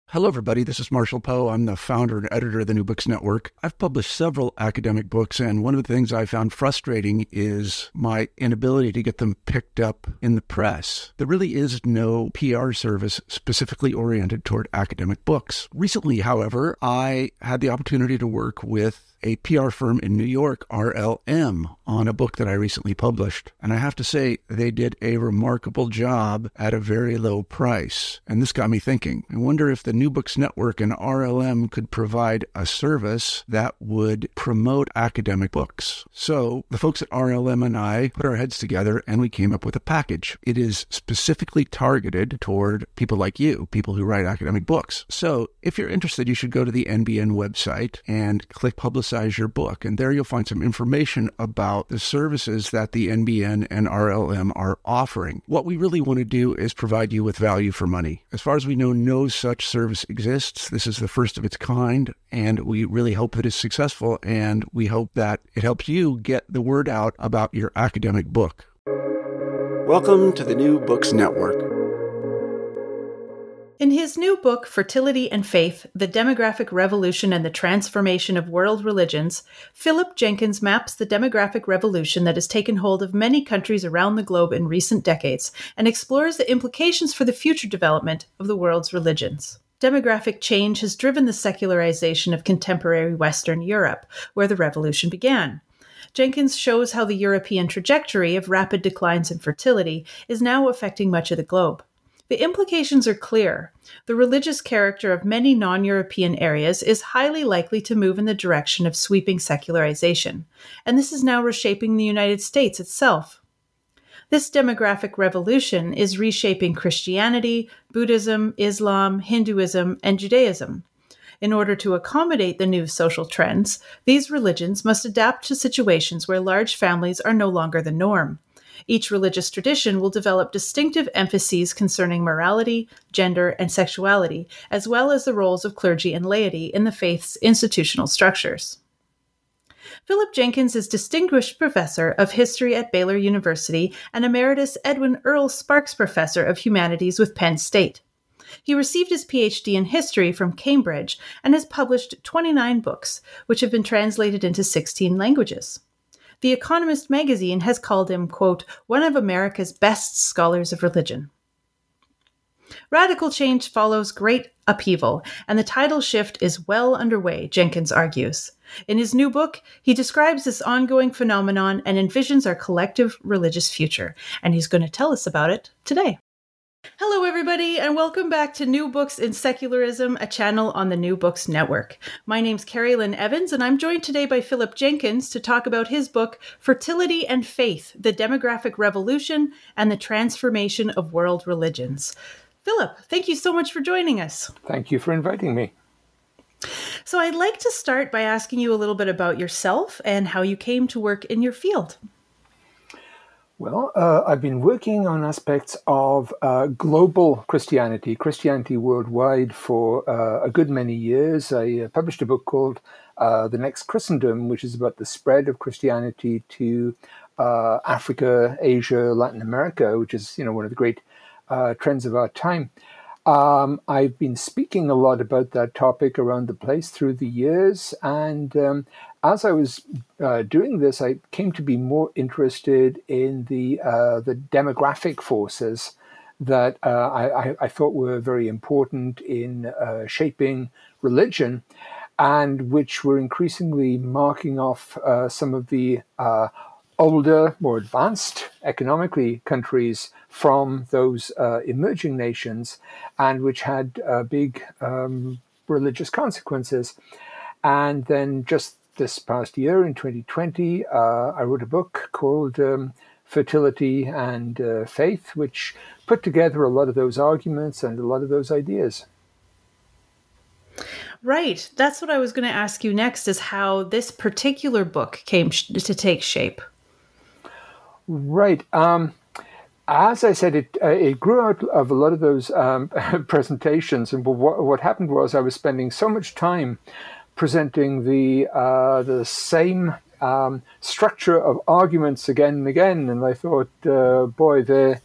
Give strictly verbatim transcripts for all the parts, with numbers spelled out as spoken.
Hello, everybody. This is Marshall Poe. I'm the founder and editor of the New Books Network. I've published several academic books, and one of the things I found frustrating is my inability to get them picked up in the press. There really is no P R service specifically oriented toward academic books. Recently, however, I had the opportunity to work with a P R firm in New York, R L M, on a book that I recently published. And I have to say, they did a remarkable job at a very low price. And this got me thinking. I wonder if the New Books Network and R L M could provide a service that would promote academic books. So the folks at R L M and I put our heads together and we came up with a package. It is specifically targeted toward people like you, people who write academic books. So if you're interested, you should go to the N B N website and click Publicize your book. And there you'll find some information about the services that the N B N and R L M are offering. What we really want to do is provide you with value for money. As far as we know, no such service exists. This is the first of its kind, and we really hope that it's successful, and we hope that it helps you get the word out about your academic book. Welcome to the New Books Network. In his new book, Fertility and Faith, The Demographic Revolution and the Transformation of World Religions, Philip Jenkins maps the demographic revolution that has taken hold of many countries around the globe in recent decades and explores the implications for the future development of the world's religions. Demographic change has driven the secularization of contemporary Western Europe, where the revolution began. Jenkins shows how the European trajectory of rapid declines in fertility is now affecting much of the globe. The implications are clear. The religious character of many non-European areas is highly likely to move in the direction of sweeping secularization, and this is now reshaping the United States itself. This demographic revolution is reshaping Christianity, Buddhism, Islam, Hinduism, and Judaism. In order to accommodate the new social trends, these religions must adapt to situations where large families are no longer the norm. Each religious tradition will develop distinctive emphases concerning morality, gender, and sexuality, as well as the roles of clergy and laity in the faith's institutional structures. Philip Jenkins is Distinguished Professor of History at Baylor University and Emeritus Edwin Earl Sparks Professor of Humanities with Penn State. He received his P H D in history from Cambridge and has published twenty-nine books, which have been translated into sixteen languages. The Economist magazine has called him, quote, one of America's best scholars of religion. Radical change follows great upheaval, and the tidal shift is well underway, Jenkins argues. In his new book, he describes this ongoing phenomenon and envisions our collective religious future, and he's going to tell us about it today. Hello, everybody, and welcome back to New Books in Secularism, a channel on the New Books Network. My name's Carrie Lynn Evans, and I'm joined today by Philip Jenkins to talk about his book, Fertility and Faith, The Demographic Revolution and the Transformation of World Religions. Philip, thank you so much for joining us. Thank you for inviting me. So I'd like to start by asking you a little bit about yourself and how you came to work in your field. Well, uh, I've been working on aspects of uh, global Christianity, Christianity worldwide, for uh, a good many years. I uh, published a book called uh, The Next Christendom, which is about the spread of Christianity to uh, Africa, Asia, Latin America, which is, you know, one of the great uh, trends of our time. Um, I've been speaking a lot about that topic around the place through the years, and um, as I was uh, doing this, I came to be more interested in the uh, the demographic forces that uh, I, I thought were very important in uh, shaping religion, and which were increasingly marking off uh, some of the uh, older, more advanced economically countries from those uh, emerging nations, and which had uh, big um, religious consequences. And then just this past year, in twenty twenty, uh, I wrote a book called um, Fertility and uh, Faith, which put together a lot of those arguments and a lot of those ideas. Right. That's what I was going to ask you next, is how this particular book came sh- to take shape. Right. Um, as I said, it uh, it grew out of a lot of those um, presentations. And what, what happened was I was spending so much time presenting the uh, the same um, structure of arguments again and again. And I thought, uh, boy, they're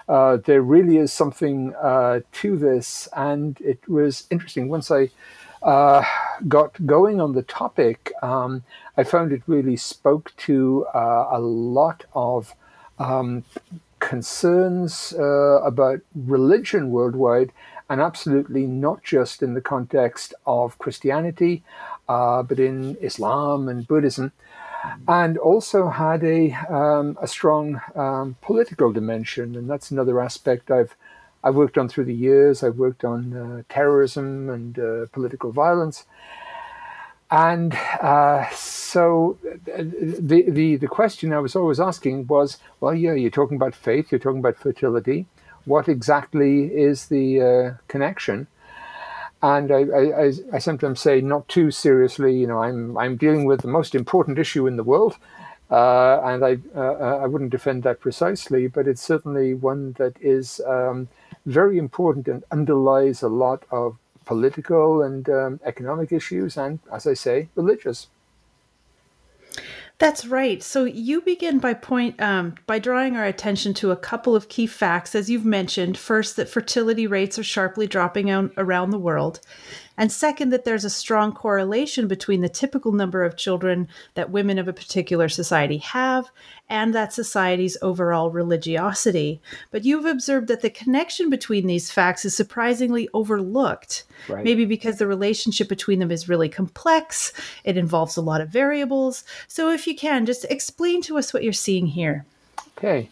uh, there really is something uh, to this. And it was interesting. Once I uh, got going on the topic, um, I found it really spoke to uh, a lot of um, concerns uh, about religion worldwide, and absolutely not just in the context of Christianity, uh, but in Islam and Buddhism, and also had a um, a strong um, political dimension. And that's another aspect I've I've worked on through the years. I've worked on uh, terrorism and uh, political violence. And uh, so the, the the question I was always asking was, well, yeah, you're talking about faith, you're talking about fertility. What exactly is the uh, connection? And I, I, I sometimes say, not too seriously, you know, I'm I'm dealing with the most important issue in the world, uh, and I uh, I wouldn't defend that precisely, but it's certainly one that is um, very important and underlies a lot of political and um, economic issues, and, as I say, religious. That's right. So you begin by point um, by drawing our attention to a couple of key facts, as you've mentioned. First, that fertility rates are sharply dropping out around the world. And second, that there's a strong correlation between the typical number of children that women of a particular society have and that society's overall religiosity. But you've observed that the connection between these facts is surprisingly overlooked, Right. maybe because the relationship between them is really complex. It involves a lot of variables. So if you can, just explain to us what you're seeing here. Okay.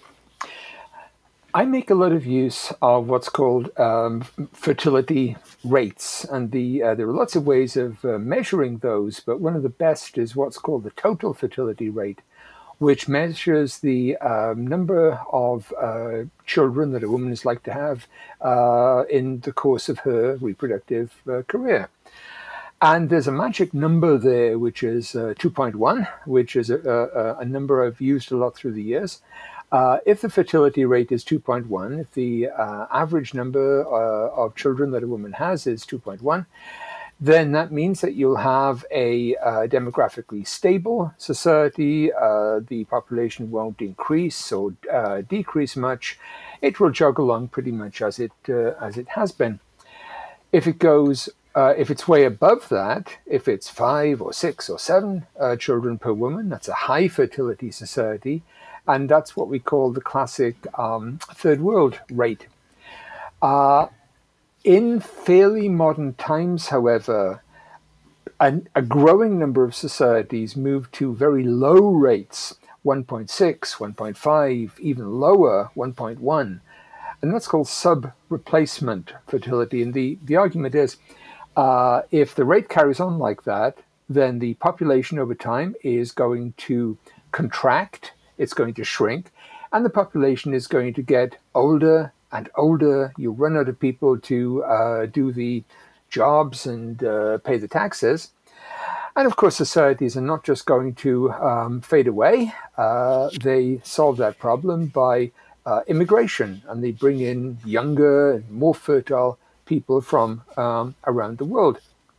I make a lot of use of what's called um, fertility rates, and the uh, there are lots of ways of uh, measuring those, but one of the best is what's called the total fertility rate, which measures the um, number of uh, children that a woman is like to have uh, in the course of her reproductive uh, career. And there's a magic number there, which is uh, two point one, which is a, a, a number I've used a lot through the years. Uh, if the fertility rate is two point one, if the uh, average number uh, of children that a woman has is two point one, then that means that you'll have a uh, demographically stable society. Uh, the population won't increase or uh, decrease much. It will jog along pretty much as it uh, as it has been. If it goes, uh, if it's way above that, if it's five or six or seven uh, children per woman, that's a high fertility society. And that's what we call the classic um, third world rate. Uh, in fairly modern times, however, a, a growing number of societies move to very low rates, one point six, one point five, even lower, one point one. And that's called sub-replacement fertility. And the, the argument is, uh, if the rate carries on like that, then the population over time is going to contract, it's going to shrink, and the population is going to get older and older. You run out of people to uh, do the jobs and uh, pay the taxes. And of course, societies are not just going to um, fade away. Uh, they solve that problem by uh, immigration, and they bring in younger, more fertile people from um, around the world.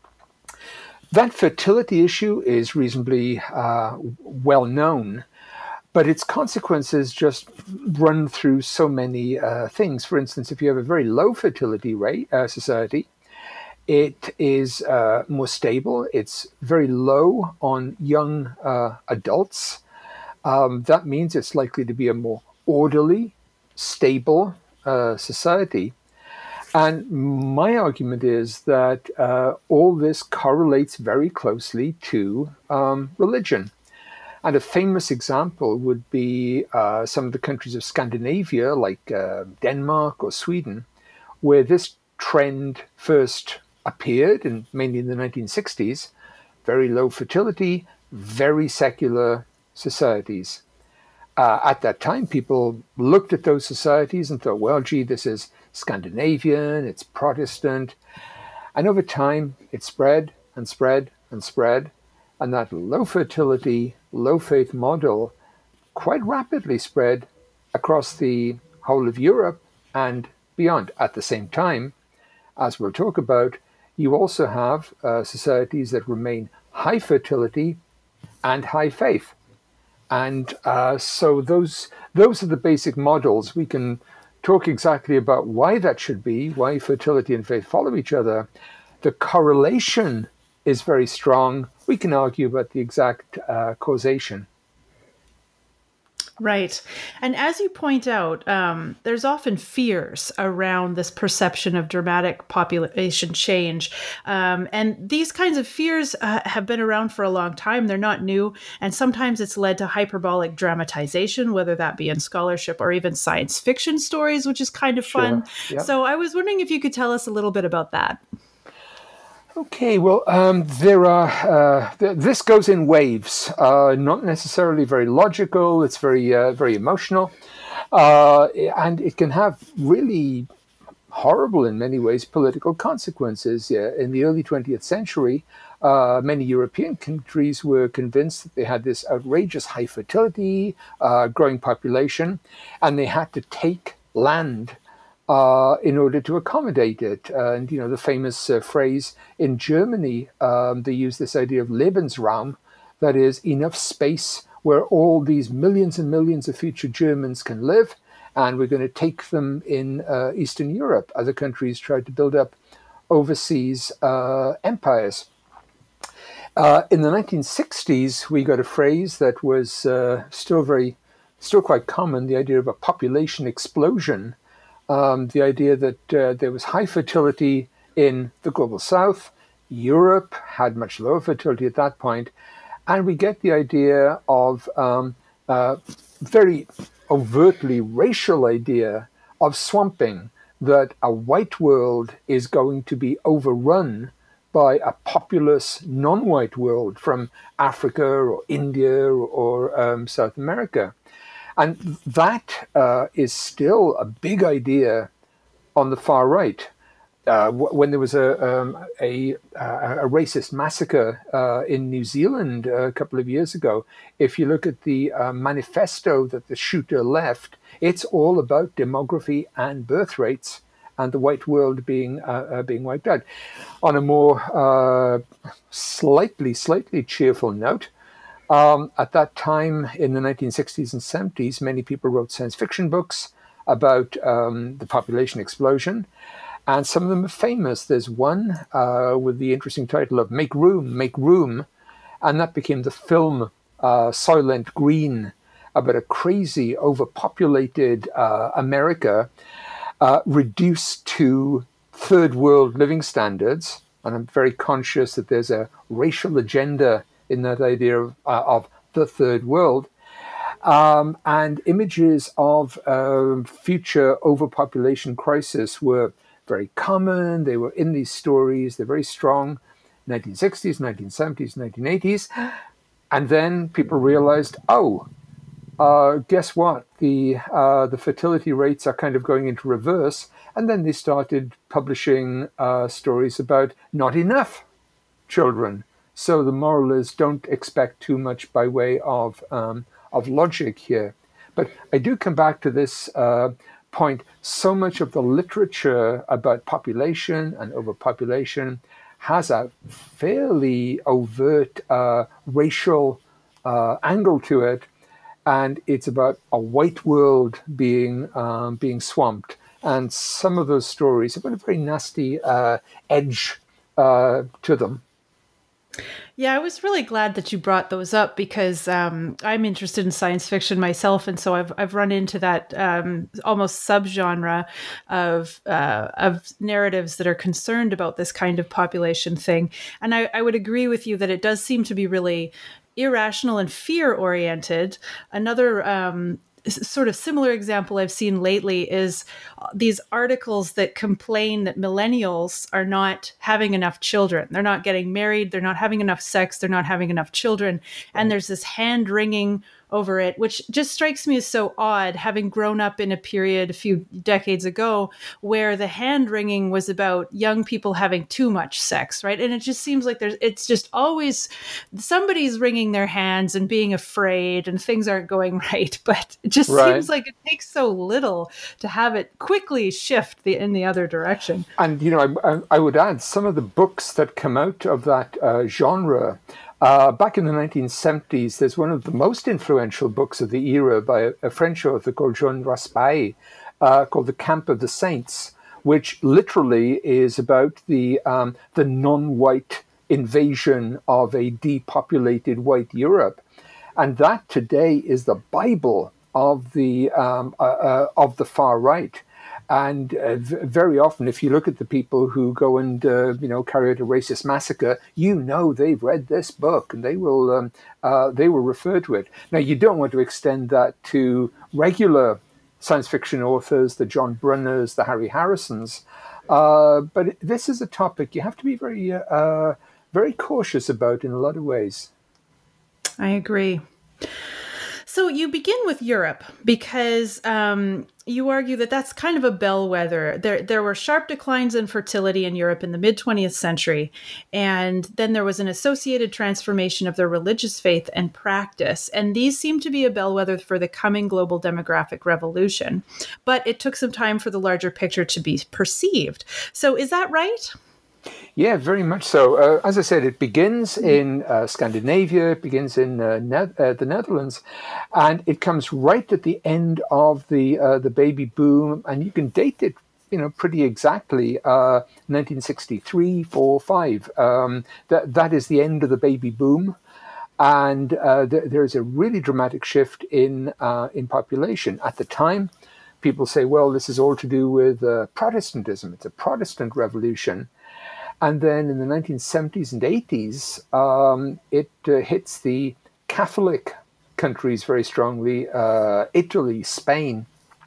That fertility issue is reasonably uh, well known, but its consequences just run through so many uh, things. For instance, if you have a very low fertility rate uh, society, it is uh, more stable. It's very low on young uh, adults. Um, that means it's likely to be a more orderly, stable uh, society. And my argument is that uh, all this correlates very closely to um, religion. And a famous example would be uh, some of the countries of Scandinavia, like uh, Denmark or Sweden, where this trend first appeared, and mainly in the nineteen sixties, very low fertility, very secular societies. Uh, at that time, people looked at those societies and thought, well, gee, this is Scandinavian, it's Protestant. And over time, it spread and spread and spread. And that low fertility, low faith model quite rapidly spread across the whole of Europe and beyond. At the same time, as we'll talk about, you also have uh, societies that remain high fertility and high faith. And uh, so those those are the basic models. We can talk exactly about why that should be, why fertility and faith follow each other. The correlation is very strong. We can argue about the exact uh, causation. Right. And as you point out, um, there's often fears around this perception of dramatic population change. Um, and these kinds of fears uh, have been around for a long time. They're not new. And sometimes it's led to hyperbolic dramatization, whether that be in scholarship or even science fiction stories, which is kind of fun. Sure. Yep. So I was wondering if you could tell us a little bit about that. Okay, well, um, there are. Uh, th- this goes in waves, uh, not necessarily very logical. It's very, uh, very emotional, uh, and it can have really horrible, in many ways, political consequences. Yeah, in the early twentieth century, uh, many European countries were convinced that they had this outrageous high fertility, uh, growing population, and they had to take land Uh, in order to accommodate it. Uh, and, you know, the famous uh, phrase in Germany, um, they use this idea of Lebensraum, that is enough space where all these millions and millions of future Germans can live, and we're going to take them in uh, Eastern Europe. Other countries tried to build up overseas uh, empires. Uh, in the nineteen sixties, we got a phrase that was uh, still very, still quite common, the idea of a population explosion. Um, the idea that uh, there was high fertility in the global south. Europe had much lower fertility at that point. And we get the idea of um, uh, very overtly racial idea of swamping, that a white world is going to be overrun by a populous non-white world from Africa or India or, or um, South America. And that uh, is still a big idea on the far right. Uh, w- when there was a, um, a, a racist massacre uh, in New Zealand a couple of years ago, if you look at the uh, manifesto that the shooter left, it's all about demography and birth rates and the white world being uh, uh, being wiped out. On a more uh, slightly, slightly cheerful note, Um, at that time, in the nineteen sixties and seventies, many people wrote science fiction books about um, the population explosion, and some of them are famous. There's one uh, with the interesting title of Make Room, Make Room, and that became the film uh, Soylent Green, about a crazy, overpopulated uh, America uh, reduced to third world living standards. And I'm very conscious that there's a racial agenda in that idea of, uh, of the third world, um, and images of uh, future overpopulation crisis were very common. They were in these stories. They're very strong. nineteen sixties, nineteen seventies, nineteen eighties. And then people realized, oh, uh, guess what? The, uh, the fertility rates are kind of going into reverse. And then they started publishing uh, stories about not enough children. So the moral is, don't expect too much by way of um, of logic here. But I do come back to this uh, point. So much of the literature about population and overpopulation has a fairly overt uh, racial uh, angle to it, and it's about a white world being um, being swamped. And some of those stories have got a very nasty uh, edge uh, to them. Yeah, I was really glad that you brought those up, because um, I'm interested in science fiction myself, and so I've I've run into that um, almost subgenre of uh, of narratives that are concerned about this kind of population thing. And I, I would agree with you that it does seem to be really irrational and fear oriented. Another um, sort of similar example I've seen lately is these articles that complain that millennials are not having enough children. They're not getting married. They're not having enough sex. They're not having enough children. And there's this hand-wringing over it, which just strikes me as so odd, having grown up in a period a few decades ago where the hand-wringing was about young people having too much sex, right? And it just seems like there's, it's just always somebody's wringing their hands and being afraid and things aren't going right. But it just right. seems like it takes so little to have it quickly shift the, in the other direction. And, you know, I, I would add some of the books that come out of that uh, genre. Uh, back in the nineteen seventies, there's one of the most influential books of the era by a, a French author called Jean Raspail, uh, called The Camp of the Saints, which literally is about the um, the non-white invasion of a depopulated white Europe. And that today is the Bible of the um, uh, uh, of the far right. And uh, v- very often, if you look at the people who go and uh, you know carry out a racist massacre, you know they've read this book, and they will um, uh, they will refer to it. Now, you don't want to extend that to regular science fiction authors, the John Brunners, the Harry Harrisons, uh, but this is a topic you have to be very uh, very cautious about in a lot of ways. I agree. So you begin with Europe because um, you argue that that's kind of a bellwether. There, there were sharp declines in fertility in Europe in the mid-twentieth century, and then there was an associated transformation of their religious faith and practice, and these seem to be a bellwether for the coming global demographic revolution. But it took some time for the larger picture to be perceived. So is that right? Yeah, very much so. Uh, as I said, it begins in uh, Scandinavia, it begins in uh, ne- uh, the Netherlands, and it comes right at the end of the uh, the baby boom, and you can date it, you know, pretty exactly, uh, nineteen sixty-three, four, five. Um, that that is the end of the baby boom, and uh, th- there is a really dramatic shift in uh, in population at the time. People say, well, this is all to do with uh, Protestantism. It's a Protestant revolution. And then in the nineteen seventies and eighties, um, it uh, hits the Catholic countries very strongly, uh, Italy, Spain.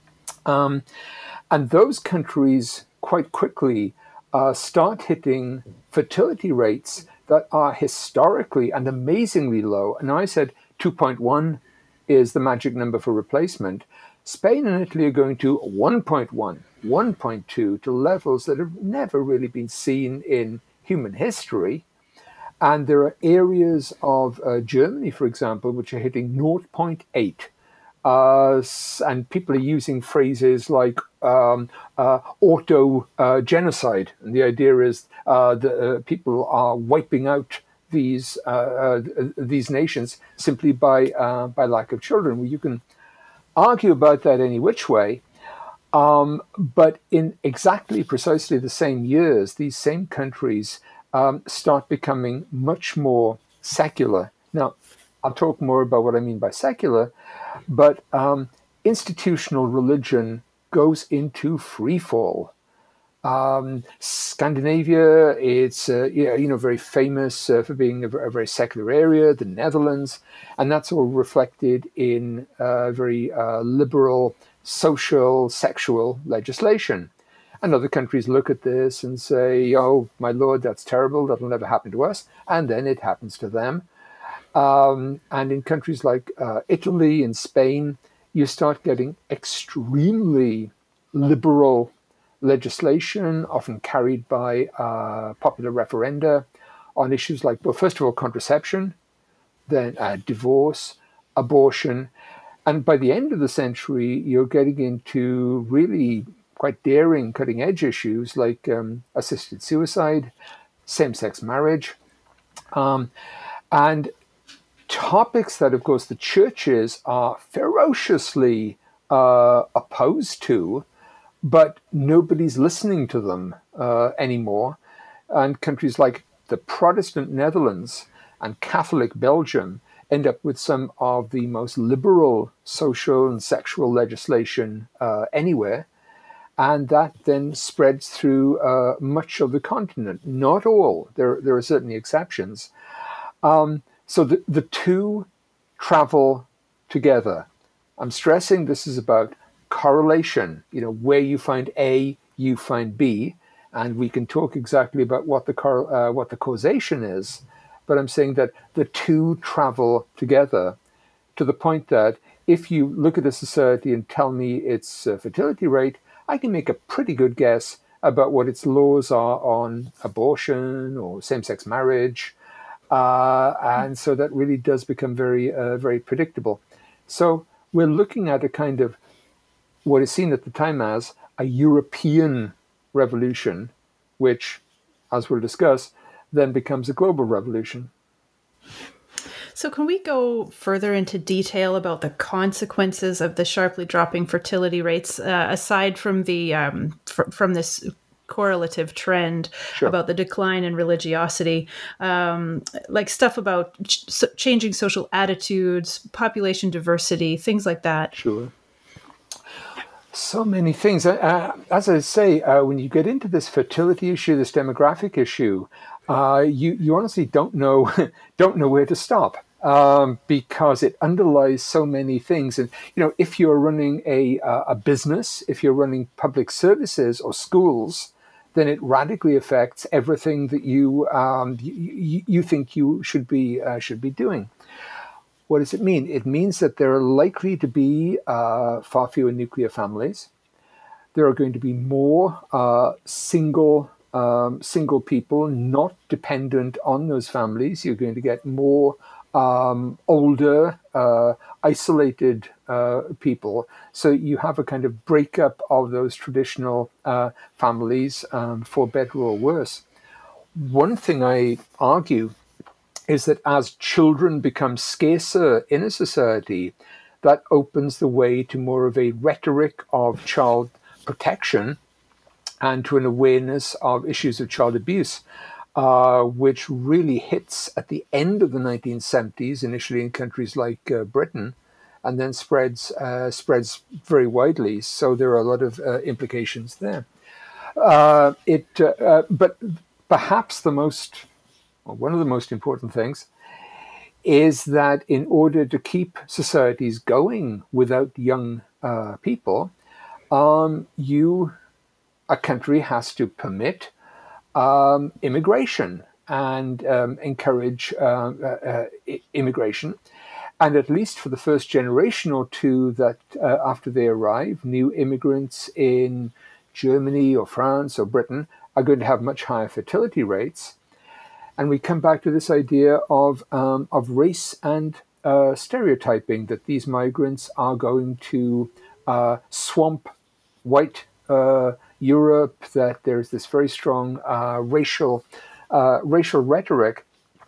Um, and those countries quite quickly uh, start hitting fertility rates that are historically and amazingly low. And I said two point one is the magic number for replacement. Spain and Italy are going to one point one, one point two, to levels that have never really been seen in human history. And there are areas of uh, Germany, for example, which are hitting zero point eight. Uh, and people are using phrases like um, uh, auto uh, genocide. And the idea is uh, that uh, people are wiping out these uh, uh, these nations simply by uh, by lack of children. Well, you can argue about that any which way, um, but in exactly precisely the same years, these same countries um, start becoming much more secular. Now, I'll talk more about what I mean by secular, but um, institutional religion goes into free fall. Um, Scandinavia, it's uh, you know very famous uh, for being a, a very secular area. The Netherlands, and that's all reflected in uh, very uh, liberal social, sexual legislation. And other countries look at this and say, "Oh my lord, that's terrible. That'll never happen to us." And then it happens to them. Um, and in countries like uh, Italy and Spain, you start getting extremely liberal legislation, often carried by uh, popular referenda on issues like, well, first of all, contraception, then uh, divorce, abortion. And by the end of the century, you're getting into really quite daring, cutting-edge issues like um, assisted suicide, same-sex marriage, um, and topics that, of course, the churches are ferociously uh, opposed to, but nobody's listening to them uh, anymore. And countries like the Protestant Netherlands and Catholic Belgium end up with some of the most liberal social and sexual legislation uh, anywhere. And that then spreads through uh, much of the continent. Not all. There, there are certainly exceptions. Um, so the, the two travel together. I'm stressing this is about correlation, you know, where you find A, you find B, and we can talk exactly about what the cor- uh, what the causation is. But I'm saying that the two travel together to the point that if you look at a society and tell me its uh, fertility rate, I can make a pretty good guess about what its laws are on abortion or same-sex marriage, uh, and so that really does become very, uh, very predictable. So we're looking at a kind of what is seen at the time as a European revolution, which, as we'll discuss, then becomes a global revolution. So can we go further into detail about the consequences of the sharply dropping fertility rates, uh, aside from the um, fr- from this correlative trend Sure. about the decline in religiosity, um, like stuff about ch- so changing social attitudes, population diversity, things like that? Sure. So many things. Uh, as I say, uh, when you get into this fertility issue, this demographic issue, uh, you you honestly don't know don't know where to stop, um, because it underlies so many things. And you know, if you're running a uh, a business, if you're running public services or schools, then it radically affects everything that you um, you, you, you think you should be uh, should be doing. What does it mean? It means that there are likely to be uh, far fewer nuclear families. There are going to be more uh, single um, single people not dependent on those families. You're going to get more um, older, uh, isolated uh, people. So you have a kind of breakup of those traditional uh, families, um, for better or worse. One thing I argue is that as children become scarcer in a society, that opens the way to more of a rhetoric of child protection and to an awareness of issues of child abuse, uh, which really hits at the end of the nineteen seventies, initially in countries like uh, Britain, and then spreads uh, spreads very widely. So there are a lot of uh, implications there. Uh, it, uh, uh, but perhaps the most Well, one of the most important things is that in order to keep societies going without young uh, people, um, you, a country has to permit um, immigration and um, encourage uh, uh, immigration. And at least for the first generation or two that uh, after they arrive, new immigrants in Germany or France or Britain are going to have much higher fertility rates. And we come back to this idea of um, of race and uh, stereotyping, that these migrants are going to uh, swamp white uh, Europe, that there's this very strong uh, racial uh, racial rhetoric,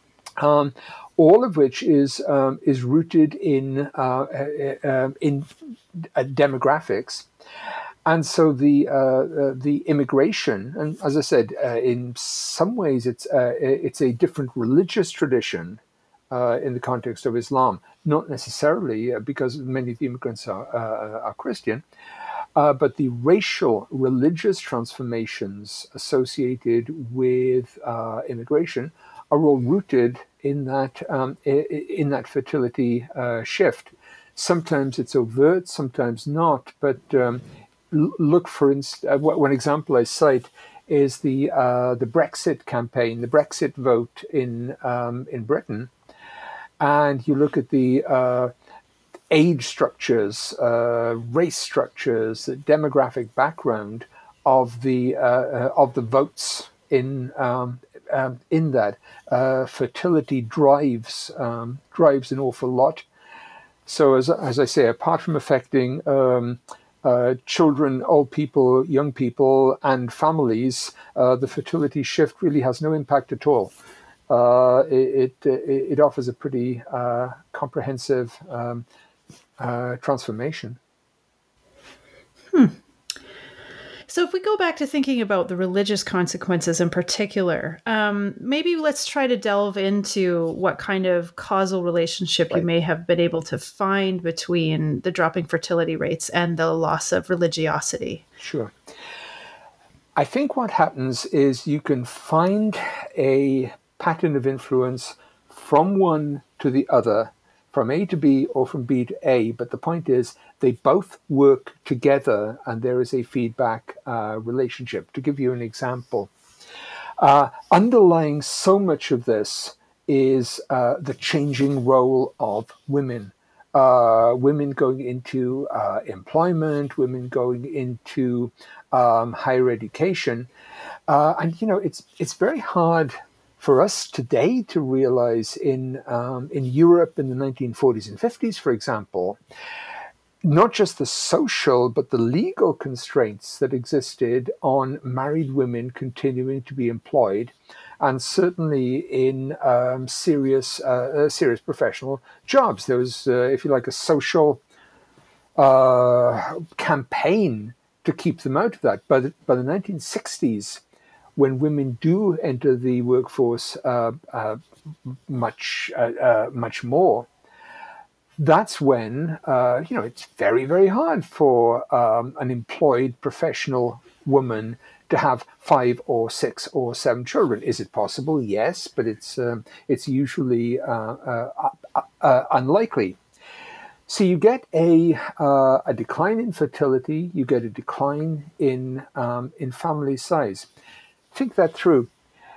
um, all of which is um, is rooted in uh, uh, in uh, demographics. And so the uh, uh, the immigration, and as I said, uh, in some ways it's uh, it's a different religious tradition uh, in the context of Islam, not necessarily uh, because many of the immigrants are uh, are Christian, uh, but the racial religious transformations associated with uh, immigration are all rooted in that um, in that fertility uh, shift. Sometimes it's overt, sometimes not, but um, look, for instance, uh, one example I cite is the uh, the Brexit campaign, the Brexit vote in um, in Britain, and you look at the uh, age structures, uh, race structures, the demographic background of the uh, uh, of the votes in um, um, in that uh, fertility drives um, drives an awful lot. So as as I say, apart from affecting um, Uh, children, old people, young people, and families, uh, the fertility shift really has no impact at all. Uh, it, it, it offers a pretty uh, comprehensive um, uh, transformation. Hmm. So if we go back to thinking about the religious consequences in particular, um, maybe let's try to delve into what kind of causal relationship right. you may have been able to find between the dropping fertility rates and the loss of religiosity. Sure. I think what happens is you can find a pattern of influence from one to the other, from A to B or from B to A, but the point is they both work together and there is a feedback uh, relationship. To give you an example, uh, underlying so much of this is uh, the changing role of women. Uh, women going into uh, employment, women going into um, higher education. Uh, and, you know, it's it's very hard for us today to realize in um, in Europe in the nineteen forties and fifties, for example, not just the social but the legal constraints that existed on married women continuing to be employed and certainly in um, serious, uh, uh, serious professional jobs. There was, uh, if you like, a social uh, campaign to keep them out of that. By the, by the nineteen sixties, when women do enter the workforce uh, uh, much, uh, uh, much more, that's when, uh, you know, it's very, very hard for um, an employed professional woman to have five or six or seven children. Is it possible? Yes, but it's um, it's usually uh, uh, uh, uh, unlikely. So you get a uh, a decline in fertility, you get a decline in um, in family size. Think that through.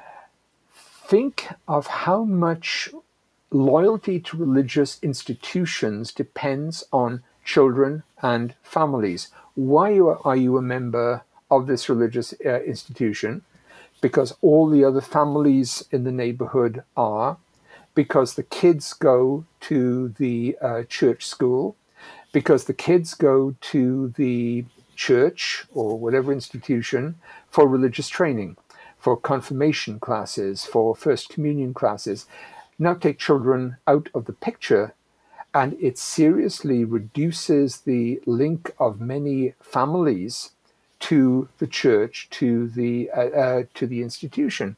Think of how much loyalty to religious institutions depends on children and families. Why are you a member of this religious uh, institution? Because all the other families in the neighborhood are, because the kids go to the uh, church school, because the kids go to the church or whatever institution for religious training, for confirmation classes, for first communion classes. Now take children out of the picture, and it seriously reduces the link of many families to the church, to the uh, uh, to the institution.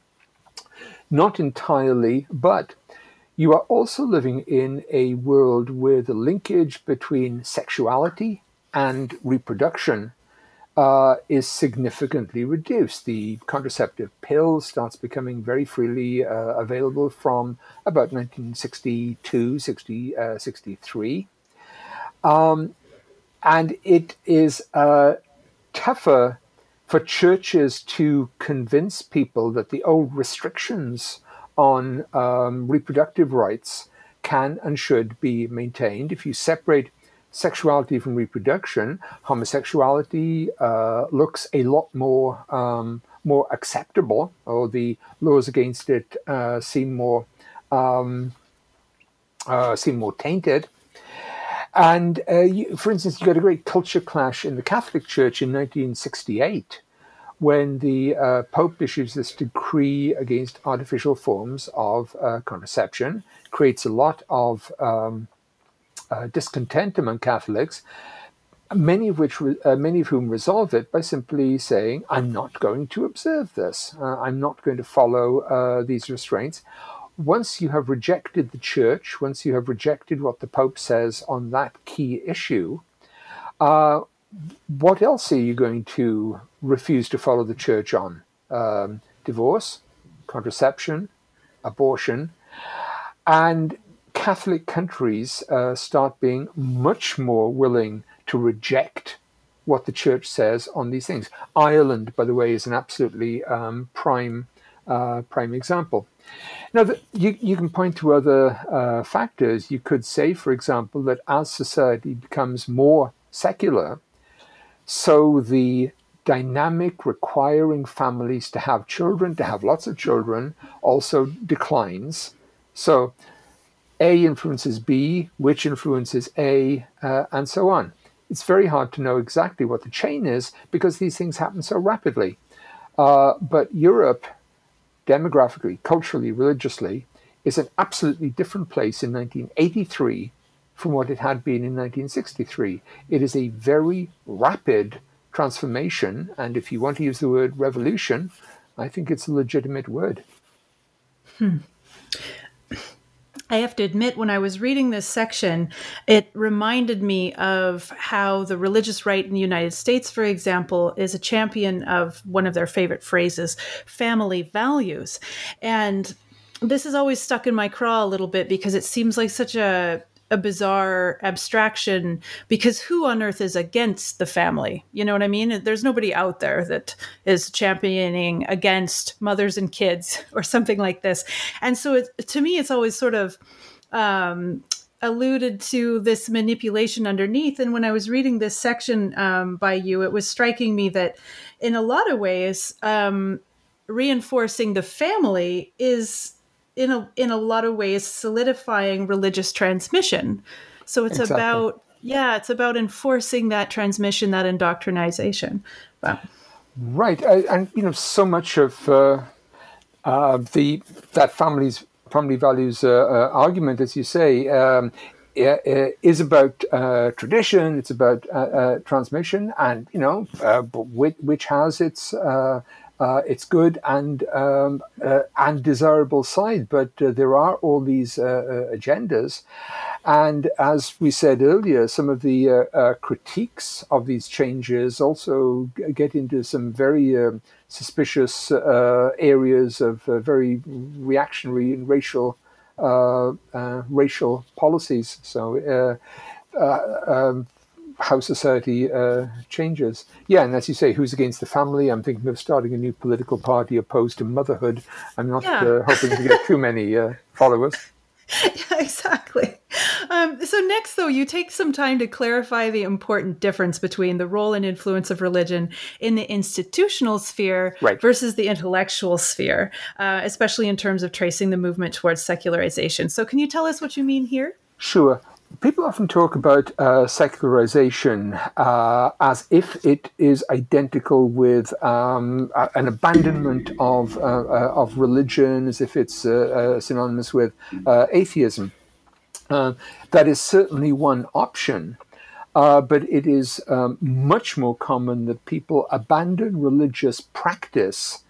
Not entirely, but you are also living in a world where the linkage between sexuality and reproduction Uh, is significantly reduced. The contraceptive pill starts becoming very freely uh, available from about nineteen sixty-two, sixty, uh, sixty-three. Um, and it is uh, tougher for churches to convince people that the old restrictions on um, reproductive rights can and should be maintained. If you separate sexuality from reproduction, homosexuality uh, looks a lot more um, more acceptable, or the laws against it uh, seem more um, uh, seem more tainted. And uh, you, for instance, you got a great culture clash in the Catholic Church in nineteen sixty-eight, when the uh, Pope issues this decree against artificial forms of uh, contraception. Creates a lot of um, Uh, discontent among Catholics, many of which, uh, many of whom resolve it by simply saying, "I'm not going to observe this. Uh, I'm not going to follow uh, these restraints." Once you have rejected the Church, once you have rejected what the Pope says on that key issue, uh, what else are you going to refuse to follow the Church on? Um, divorce, contraception, abortion, and Catholic countries uh, start being much more willing to reject what the Church says on these things. Ireland, by the way, is an absolutely um, prime uh, prime example. Now, the, you, you can point to other uh, factors. You could say, for example, that as society becomes more secular, so the dynamic requiring families to have children, to have lots of children, also declines. So A influences B, which influences A, uh, and so on. It's very hard to know exactly what the chain is because these things happen so rapidly. Uh, but Europe, demographically, culturally, religiously, is an absolutely different place in nineteen eighty-three from what it had been in nineteen sixty-three. It is a very rapid transformation, and if you want to use the word revolution, I think it's a legitimate word. Hmm. I have to admit, when I was reading this section, it reminded me of how the religious right in the United States, for example, is a champion of one of their favorite phrases, family values. And this has always stuck in my craw a little bit because it seems like such a, a bizarre abstraction, because who on earth is against the family? You know what I mean? There's nobody out there that is championing against mothers and kids or something like this. And so it, to me, it's always sort of um, alluded to this manipulation underneath. And when I was reading this section um, by you, it was striking me that in a lot of ways, um, reinforcing the family is in a in a lot of ways solidifying religious transmission. So it's exactly. about yeah, it's about enforcing that transmission, that indoctrination. Wow. Right, I, and you know, so much of uh, Uh, the that families family values uh, uh, argument, as you say, um, is about uh, tradition. It's about uh, uh, transmission, and you know, uh, which, which has its uh, uh, its good and um, uh, and desirable side. But uh, there are all these uh, agendas, and as we said earlier, some of the uh, uh, critiques of these changes also get into some very um, suspicious uh, areas of uh, very reactionary and racial uh, uh, racial policies. So uh, uh, um, how society uh, changes. Yeah, and as you say, who's against the family? I'm thinking of starting a new political party opposed to motherhood. I'm not yeah. uh, hoping to get too many uh, followers. Yeah, exactly. Um, so next, though, you take some time to clarify the important difference between the role and influence of religion in the institutional sphere right. versus the intellectual sphere, uh, especially in terms of tracing the movement towards secularization. So can you tell us what you mean here? Sure. People often talk about uh, secularization uh, as if it is identical with um, an abandonment of uh, uh, of religion, as if it's uh, uh, synonymous with uh, atheism. Uh, that is certainly one option, uh, but it is um, much more common that people abandon religious practice,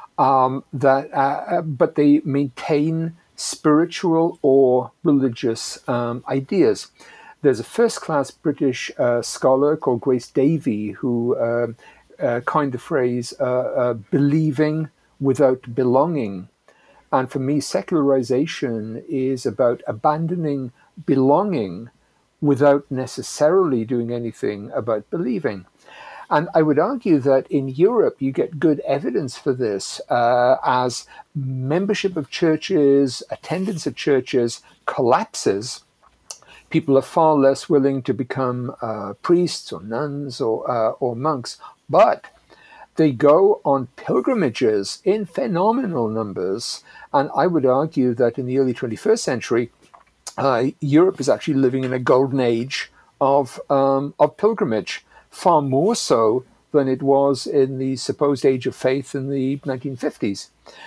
um, that uh, but they maintain spiritual or religious um, ideas. There's a first-class British uh, scholar called Grace Davie who uh, uh, coined the phrase uh, uh, believing without belonging. And for me, secularization is about abandoning belonging without necessarily doing anything about believing. And I would argue that in Europe, you get good evidence for this uh, as membership of churches, attendance at churches collapses. People are far less willing to become uh, priests or nuns or, uh, or monks, but they go on pilgrimages in phenomenal numbers. And I would argue that in the early twenty-first century, uh, Europe is actually living in a golden age of, um, of pilgrimage, far more so than it was in the supposed age of faith in the nineteen fifties,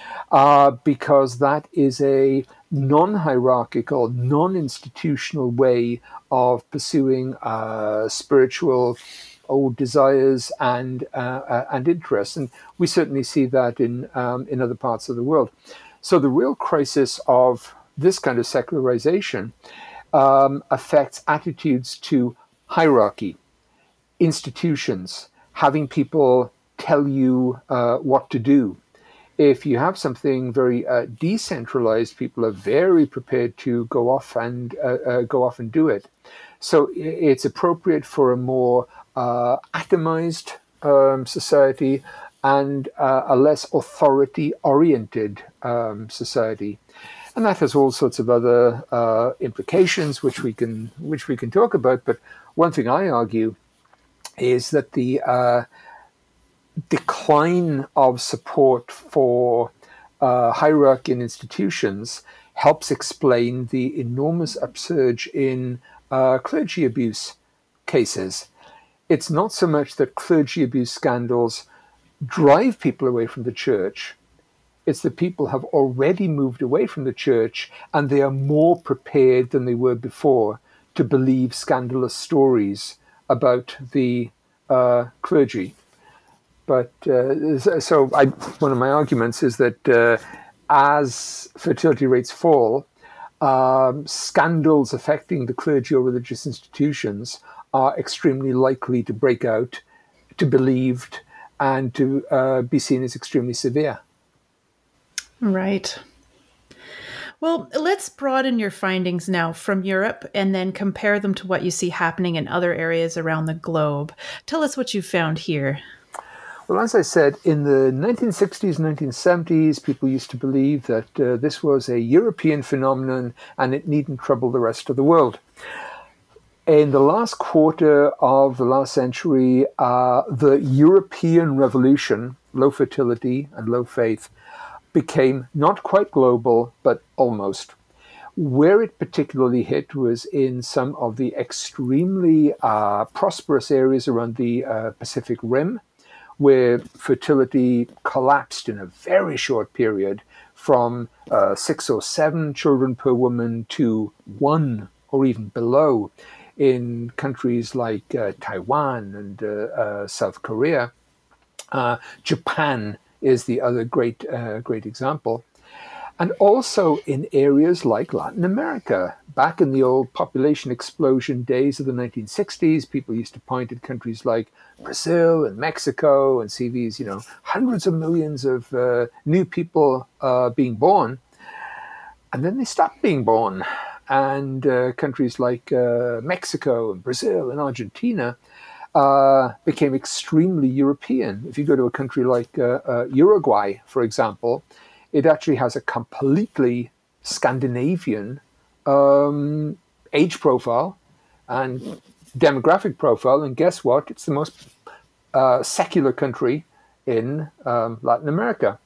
uh, because that is a non-hierarchical, non-institutional way of pursuing uh, spiritual old desires and uh, uh, and interests, and we certainly see that in um, in other parts of the world. So the real crisis of this kind of secularization um, affects attitudes to hierarchy, institutions, having people tell you uh, what to do. If you have something very uh, decentralized, people are very prepared to go off and uh, uh, go off and do it. So it's appropriate for a more uh, atomized um, society and uh, a less authority-oriented um, society, and that has all sorts of other uh, implications, which we can which we can talk about. But one thing I argue is that the uh, decline of support for uh, hierarchy in institutions helps explain the enormous upsurge in uh, clergy abuse cases. It's not so much that clergy abuse scandals drive people away from the church. It's that people have already moved away from the church and they are more prepared than they were before to believe scandalous stories about the uh, clergy. But uh, so I, one of my arguments is that uh, as fertility rates fall, um, scandals affecting the clergy or religious institutions are extremely likely to break out, to be believed, and to uh, be seen as extremely severe. Right. Well, let's broaden your findings now from Europe and then compare them to what you see happening in other areas around the globe. Tell us what you found here. Well, as I said, in the nineteen sixties, nineteen seventies, people used to believe that uh, this was a European phenomenon and it needn't trouble the rest of the world. In the last quarter of the last century, uh, the European revolution, low fertility and low faith, became not quite global, but almost. Where it particularly hit was in some of the extremely uh, prosperous areas around the uh, Pacific Rim, where fertility collapsed in a very short period from uh, six or seven children per woman to one or even below in countries like uh, Taiwan and uh, uh, South Korea. Uh, Japan is the other great, uh, great example. And also in areas like Latin America. Back in the old population explosion days of the nineteen sixties, people used to point at countries like Brazil and Mexico and see these, you know, hundreds of millions of uh, new people uh, being born. And then they stopped being born. And uh, countries like uh, Mexico and Brazil and Argentina uh, became extremely European. If you go to a country like uh, uh, Uruguay, for example, it actually has a completely Scandinavian um, age profile and demographic profile. And guess what? It's the most uh, secular country in um, Latin America.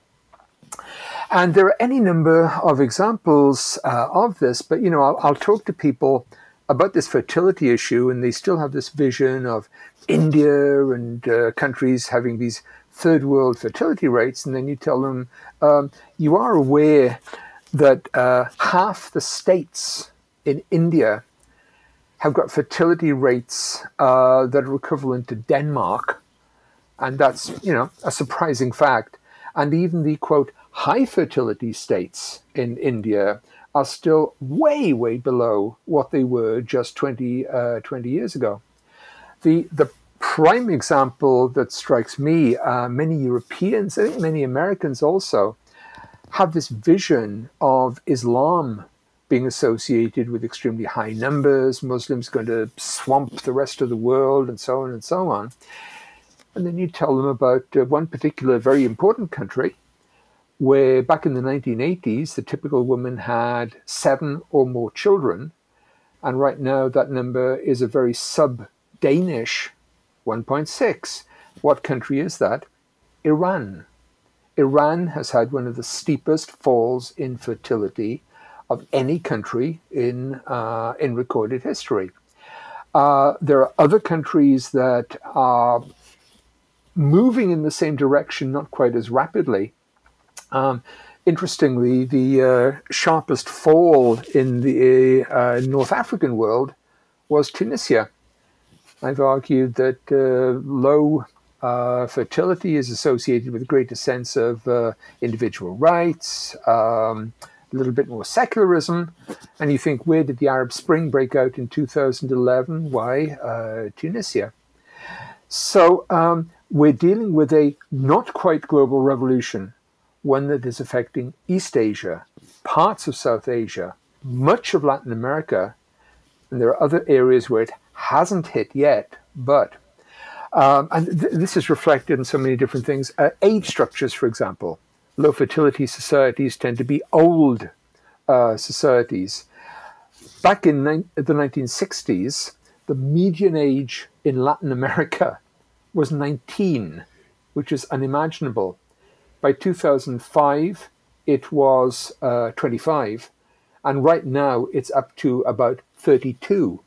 And there are any number of examples uh, of this, but, you know, I'll, I'll talk to people about this fertility issue, and they still have this vision of India and uh, countries having these third world fertility rates. And then you tell them, um, you are aware that uh, half the states in India have got fertility rates uh, that are equivalent to Denmark. And that's, you know, a surprising fact. And even the, quote, high fertility states in India are still way, way below what they were just twenty, uh, twenty years ago. The, the prime example that strikes me, uh, many Europeans, I think many Americans also, have this vision of Islam being associated with extremely high numbers, Muslims going to swamp the rest of the world, and so on and so on. And then you tell them about uh, one particular very important country, where back in the nineteen eighties, the typical woman had seven or more children. And right now, that number is a very sub-Danish one point six. What country is that? Iran. Iran has had one of the steepest falls in fertility of any country in, uh, in recorded history. Uh, there are other countries that are moving in the same direction, not quite as rapidly. Um, interestingly, the uh, sharpest fall in the uh, North African world was Tunisia. I've argued that uh, low uh, fertility is associated with a greater sense of uh, individual rights, um, a little bit more secularism. And you think, where did the Arab Spring break out in two thousand eleven? Why? Uh, Tunisia. So um, we're dealing with a not quite global revolution, one that is affecting East Asia, parts of South Asia, much of Latin America, and there are other areas where it hasn't hit yet, but, um, and th- this is reflected in so many different things. Uh, age structures, for example. Low fertility societies tend to be old uh, societies. Back in ni- the nineteen sixties, the median age in Latin America was nineteen, which is unimaginable. By two thousand five, it was uh, twenty-five, and right now it's up to about thirty-two.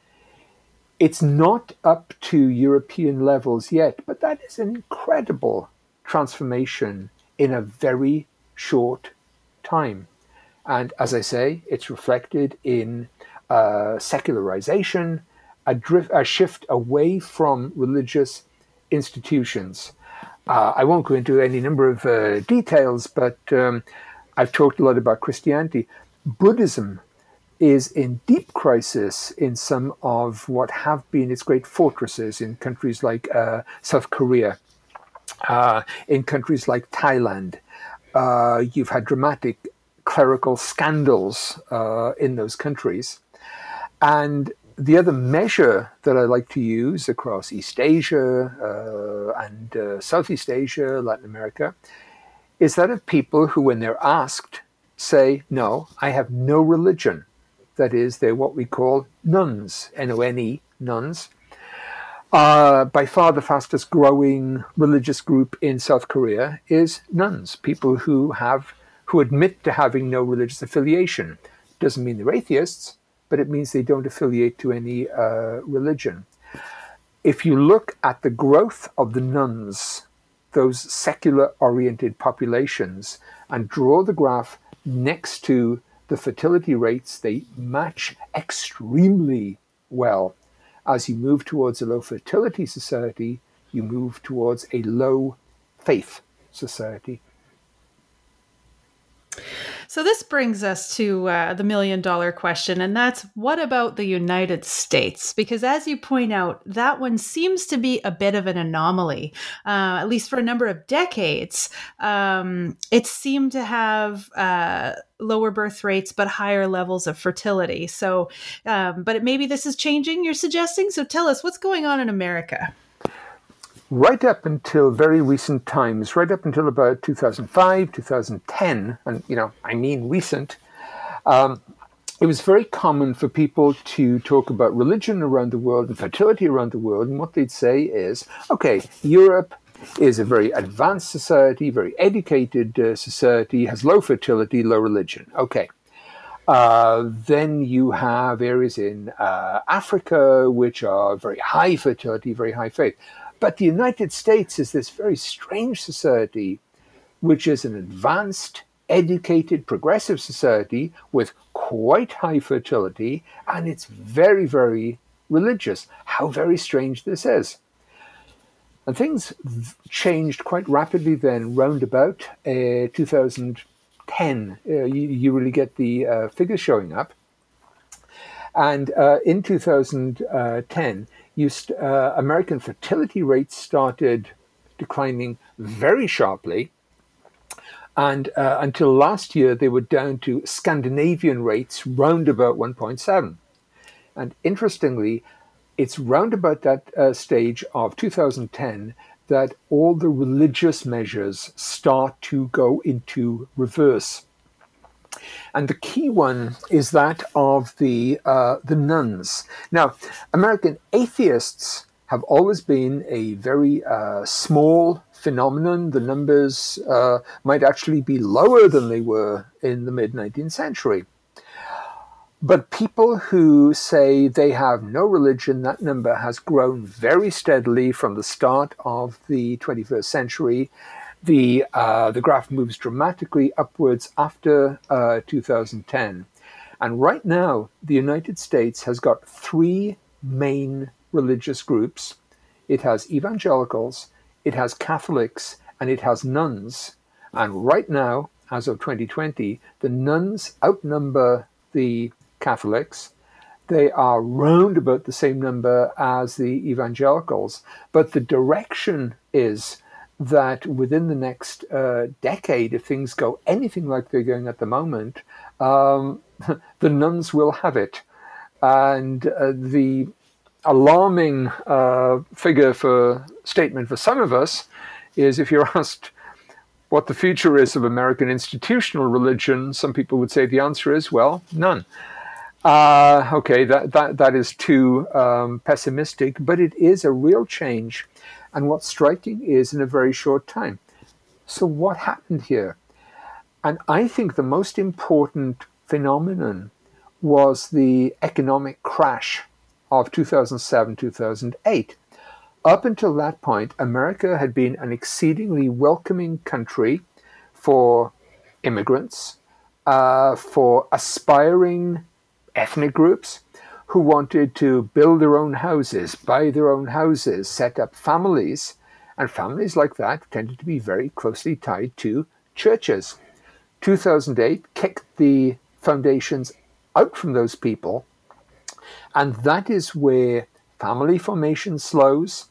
It's not up to European levels yet, but that is an incredible transformation in a very short time. And as I say, it's reflected in uh, secularization, a, drift, a shift away from religious institutions. Uh, I won't go into any number of uh, details, but um, I've talked a lot about Christianity. Buddhism is in deep crisis in some of what have been its great fortresses in countries like uh, South Korea, uh, in countries like Thailand. Uh, you've had dramatic clerical scandals uh, in those countries. And the other measure that I like to use across East Asia uh, and uh, Southeast Asia, Latin America, is that of people who, when they're asked, say, no, I have no religion. That is, they're what we call nuns, N O N E, nuns. Uh, by far the fastest growing religious group in South Korea is nuns, people who have, who admit to having no religious affiliation. Doesn't mean they're atheists, but it means they don't affiliate to any uh, religion. If you look at the growth of the nuns those secular-oriented populations and draw the graph next to the fertility rates, they match extremely well. As you move towards a low fertility society, you move towards a low faith society. So this brings us to uh, the million dollar question, and that's what about the United States? Because as you point out, that one seems to be a bit of an anomaly, uh, at least for a number of decades. Um, it seemed to have uh, lower birth rates, but higher levels of fertility. So, um, but it, maybe this is changing, you're suggesting? So tell us, what's going on in America? Right up until very recent times, right up until about two thousand five, two thousand ten, and, you know, I mean recent, um, it was very common for people to talk about religion around the world and fertility around the world. And what they'd say is, okay, Europe is a very advanced society, very educated uh, society, has low fertility, low religion. Okay. Uh, then you have areas in uh, Africa which are very high fertility, very high faith. But the United States is this very strange society, which is an advanced, educated, progressive society with quite high fertility, and it's very, very religious. How very strange this is. And things changed quite rapidly then, round about uh, two thousand ten. Uh, you, you really get the uh, figures showing up. And uh, in two thousand ten, Used, uh, American fertility rates started declining very sharply. And uh, until last year, they were down to Scandinavian rates round about one point seven. And interestingly, it's round about that uh, stage of two thousand ten that all the religious measures start to go into reverse. And the key one is that of the uh, the nuns. Now, American atheists have always been a very uh, small phenomenon. The numbers uh, might actually be lower than they were in the mid-nineteenth century. But people who say they have no religion, that number has grown very steadily from the start of the twenty-first century. The uh, the graph moves dramatically upwards after uh, two thousand ten. And right now, the United States has got three main religious groups. It has evangelicals, it has Catholics, and it has nuns. And right now, as of twenty twenty, the nuns outnumber the Catholics. They are round about the same number as the evangelicals. But the direction is that within the next uh, decade, if things go anything like they're going at the moment, um, the nuns will have it. And uh, the alarming uh, figure for statement for some of us is, if you're asked what the future is of American institutional religion, some people would say the answer is, well, none. Uh, okay, that, that, that is too um, pessimistic, but it is a real change. And what's striking is in a very short time. So what happened here? And I think the most important phenomenon was the economic crash of two thousand seven, two thousand eight. Up until that point, America had been an exceedingly welcoming country for immigrants, uh, for aspiring ethnic groups who wanted to build their own houses, buy their own houses, set up families. And families like that tended to be very closely tied to churches. two thousand eight kicked the foundations out from those people. And that is where family formation slows.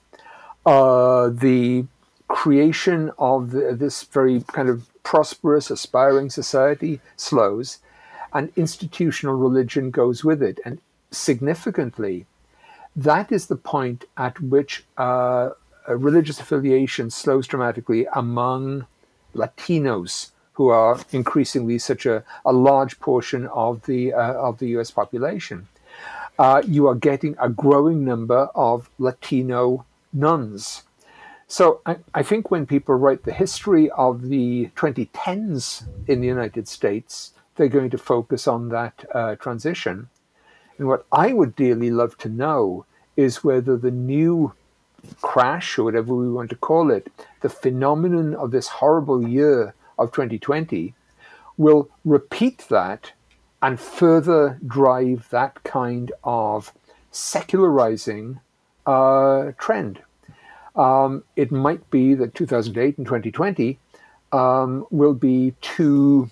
Uh, the creation of the, this very kind of prosperous, aspiring society slows. And institutional religion goes with it. And significantly, that is the point at which uh, religious affiliation slows dramatically among Latinos, who are increasingly such a, a large portion of the uh, of the U S population. Uh, you are getting a growing number of Latino nuns. So I, I think when people write the history of the twenty tens in the United States, they're going to focus on that uh, transition. And what I would dearly love to know is whether the new crash, or whatever we want to call it, the phenomenon of this horrible year of twenty twenty will repeat that and further drive that kind of secularizing uh, trend. Um, it might be that two thousand eight and twenty twenty um, will be two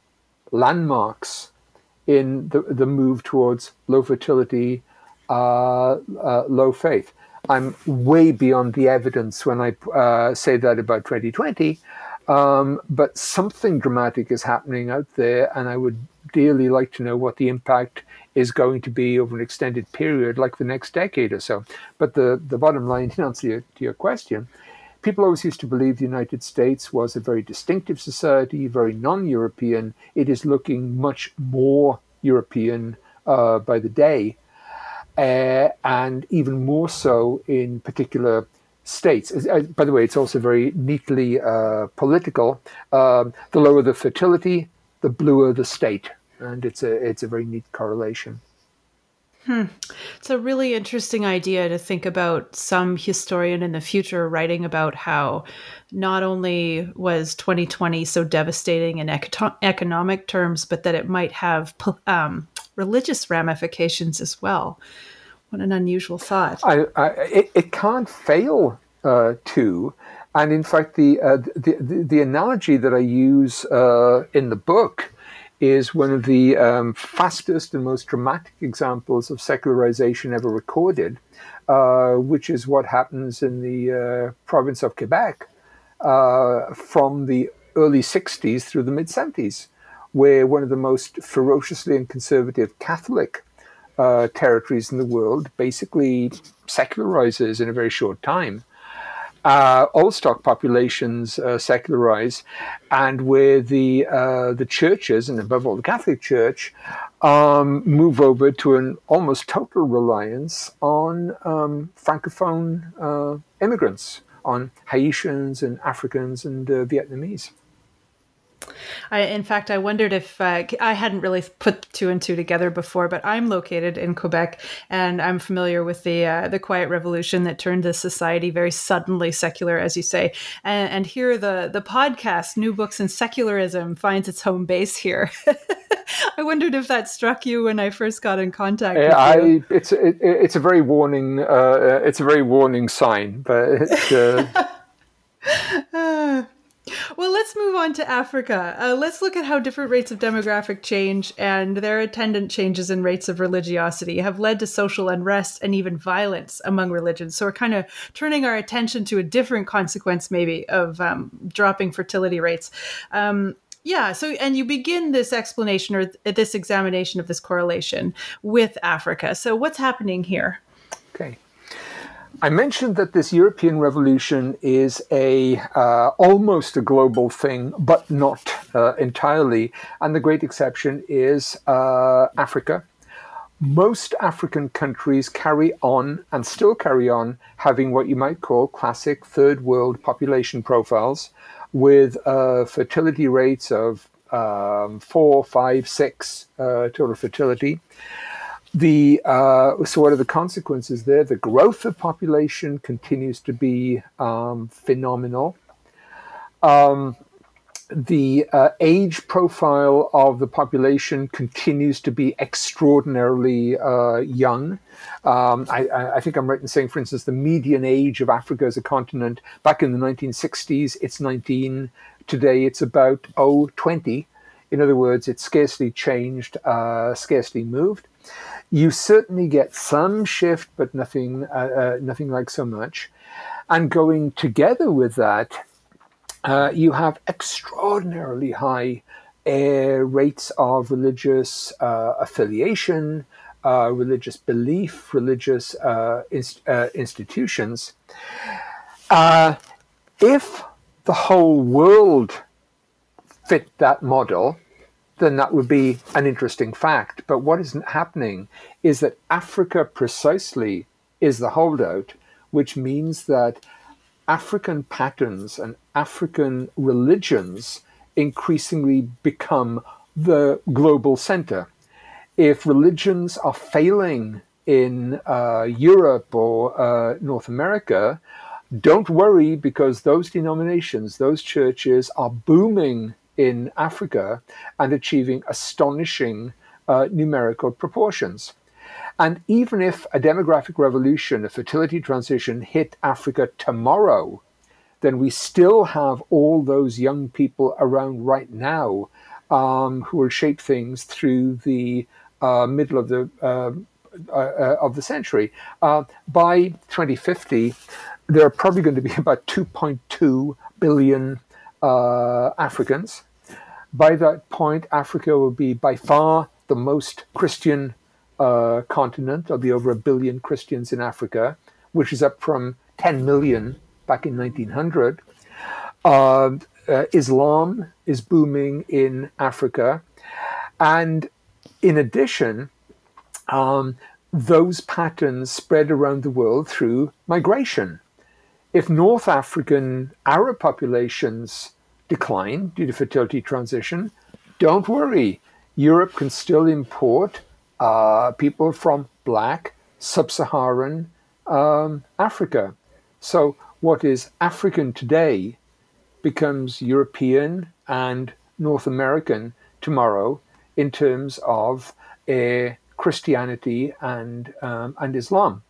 landmarks in the, the move towards low fertility, uh, uh, low faith. I'm way beyond the evidence when I uh, say that about twenty twenty, um, but something dramatic is happening out there, and I would dearly like to know what the impact is going to be over an extended period, like the next decade or so. But the, the bottom line, in answer to your, to your question, people always used to believe the United States was a very distinctive society, very non-European. It is looking much more European uh, by the day, uh, and even more so in particular states. Uh, by the way, it's also very neatly uh, political. Um, the lower the fertility, the bluer the state. And it's a it's a very neat correlation. Hmm. It's a really interesting idea to think about some historian in the future writing about how not only was twenty twenty so devastating in eco- economic terms, but that it might have um, religious ramifications as well. What an unusual thought. I, I, it, it can't fail uh, to. And in fact, the, uh, the, the, the analogy that I use uh, in the book is one of the um, fastest and most dramatic examples of secularization ever recorded, uh, which is what happens in the uh, province of Quebec uh, from the early sixties through the mid-seventies, where one of the most ferociously and conservative Catholic uh, territories in the world basically secularizes in a very short time. Uh, all stock populations uh, secularize, and where the uh, the churches, and above all the Catholic Church, um, move over to an almost total reliance on um, Francophone uh, immigrants, on Haitians and Africans and uh, Vietnamese. I, in fact, I wondered if uh, I hadn't really put two and two together before, but I'm located in Quebec, and I'm familiar with the uh, the Quiet Revolution that turned the society very suddenly secular, as you say. And, and here, the the podcast "New Books in Secularism" finds its home base here. I wondered if that struck you when I first got in contact with I, you. It's it, it's a very warning. Uh, it's a very warning sign, but. It's, uh... uh, Well, let's move on to Africa. Uh, let's look at how different rates of demographic change and their attendant changes in rates of religiosity have led to social unrest and even violence among religions. So we're kind of turning our attention to a different consequence, maybe, of um, dropping fertility rates. Um, yeah, so, and you begin this explanation or th- this examination of this correlation with Africa. So what's happening here? Okay. I mentioned that this European revolution is a uh, almost a global thing, but not uh, entirely. And the great exception is uh, Africa. Most African countries carry on and still carry on having what you might call classic third world population profiles with uh, fertility rates of um, four, five, six uh, total fertility. The uh, so what are the consequences there? The growth of population continues to be um, phenomenal. Um, the uh, age profile of the population continues to be extraordinarily uh, young. Um, I, I think I'm right in saying, for instance, the median age of Africa as a continent back in the nineteen sixties, it's nineteen. Today, it's about oh twenty. In other words, it's scarcely changed, uh, scarcely moved. You certainly get some shift, but nothing, uh, uh, nothing like so much. And going together with that, uh, you have extraordinarily high uh, rates of religious uh, affiliation, uh, religious belief, religious uh, inst- uh, institutions. Uh, if the whole world fit that model, then that would be an interesting fact. But what isn't happening is that Africa precisely is the holdout, which means that African patterns and African religions increasingly become the global center. If religions are failing in uh, Europe or uh, North America, don't worry, because those denominations, those churches are booming in Africa and achieving astonishing uh, numerical proportions. And even if a demographic revolution, a fertility transition hit Africa tomorrow, then we still have all those young people around right now um, who will shape things through the uh, middle of the uh, uh, of the century. Uh, by twenty fifty, there are probably going to be about two point two billion uh, Africans. By that point, Africa will be by far the most Christian uh, continent. There'll be over a billion Christians in Africa, which is up from ten million back in nineteen hundred. Uh, uh, Islam is booming in Africa. And in addition, um, those patterns spread around the world through migration. If North African Arab populations decline due to fertility transition, don't worry. Europe can still import uh, people from Black, Sub-Saharan um, Africa. So what is African today becomes European and North American tomorrow in terms of uh, Christianity and um, and Islam.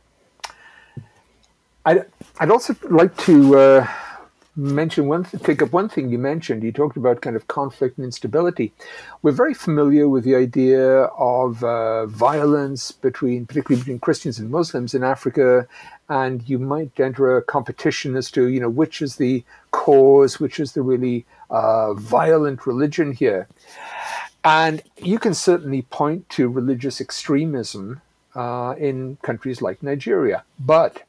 I'd, I'd also like to uh, mention one, th- pick up one thing you mentioned. You talked about kind of conflict and instability. We're very familiar with the idea of uh, violence between, particularly between Christians and Muslims in Africa, and you might enter a competition as to, you know, which is the cause, which is the really uh, violent religion here. And you can certainly point to religious extremism uh, in countries like Nigeria, but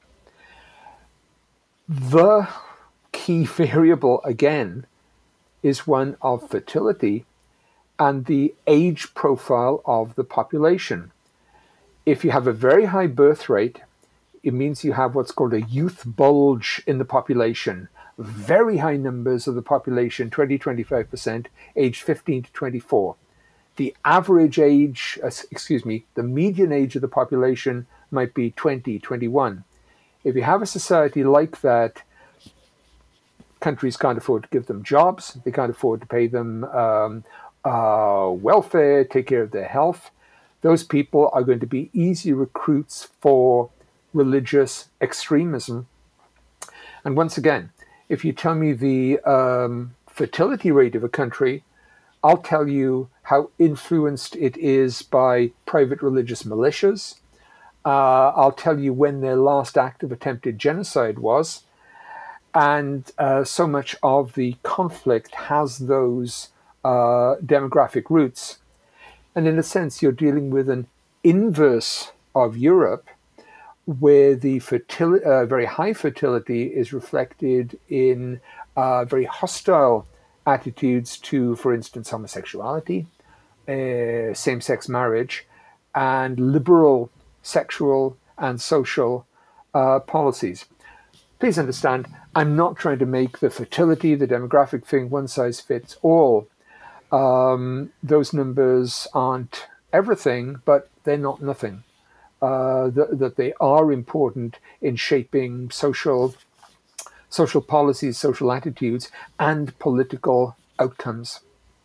the key variable, again, is one of fertility and the age profile of the population. If you have a very high birth rate, it means you have what's called a youth bulge in the population. Very high numbers of the population, twenty to twenty-five percent, aged fifteen to twenty-four. The average age, uh, excuse me, the median age of the population might be twenty, twenty-one. If you have a society like that, countries can't afford to give them jobs. They can't afford to pay them um, uh, welfare, take care of their health. Those people are going to be easy recruits for religious extremism. And once again, if you tell me the um, fertility rate of a country, I'll tell you how influenced it is by private religious militias. Uh, I'll tell you when their last act of attempted genocide was. And uh, so much of the conflict has those uh, demographic roots. And in a sense, you're dealing with an inverse of Europe, where the fertility, uh, very high fertility is reflected in uh, very hostile attitudes to, for instance, homosexuality, uh, same-sex marriage, and liberal sexual and social uh, policies. Please understand, I'm not trying to make the fertility, the demographic thing, one size fits all. Um, those numbers aren't everything, but they're not nothing. Uh, that, that they are important in shaping social, social policies, social attitudes, and political outcomes.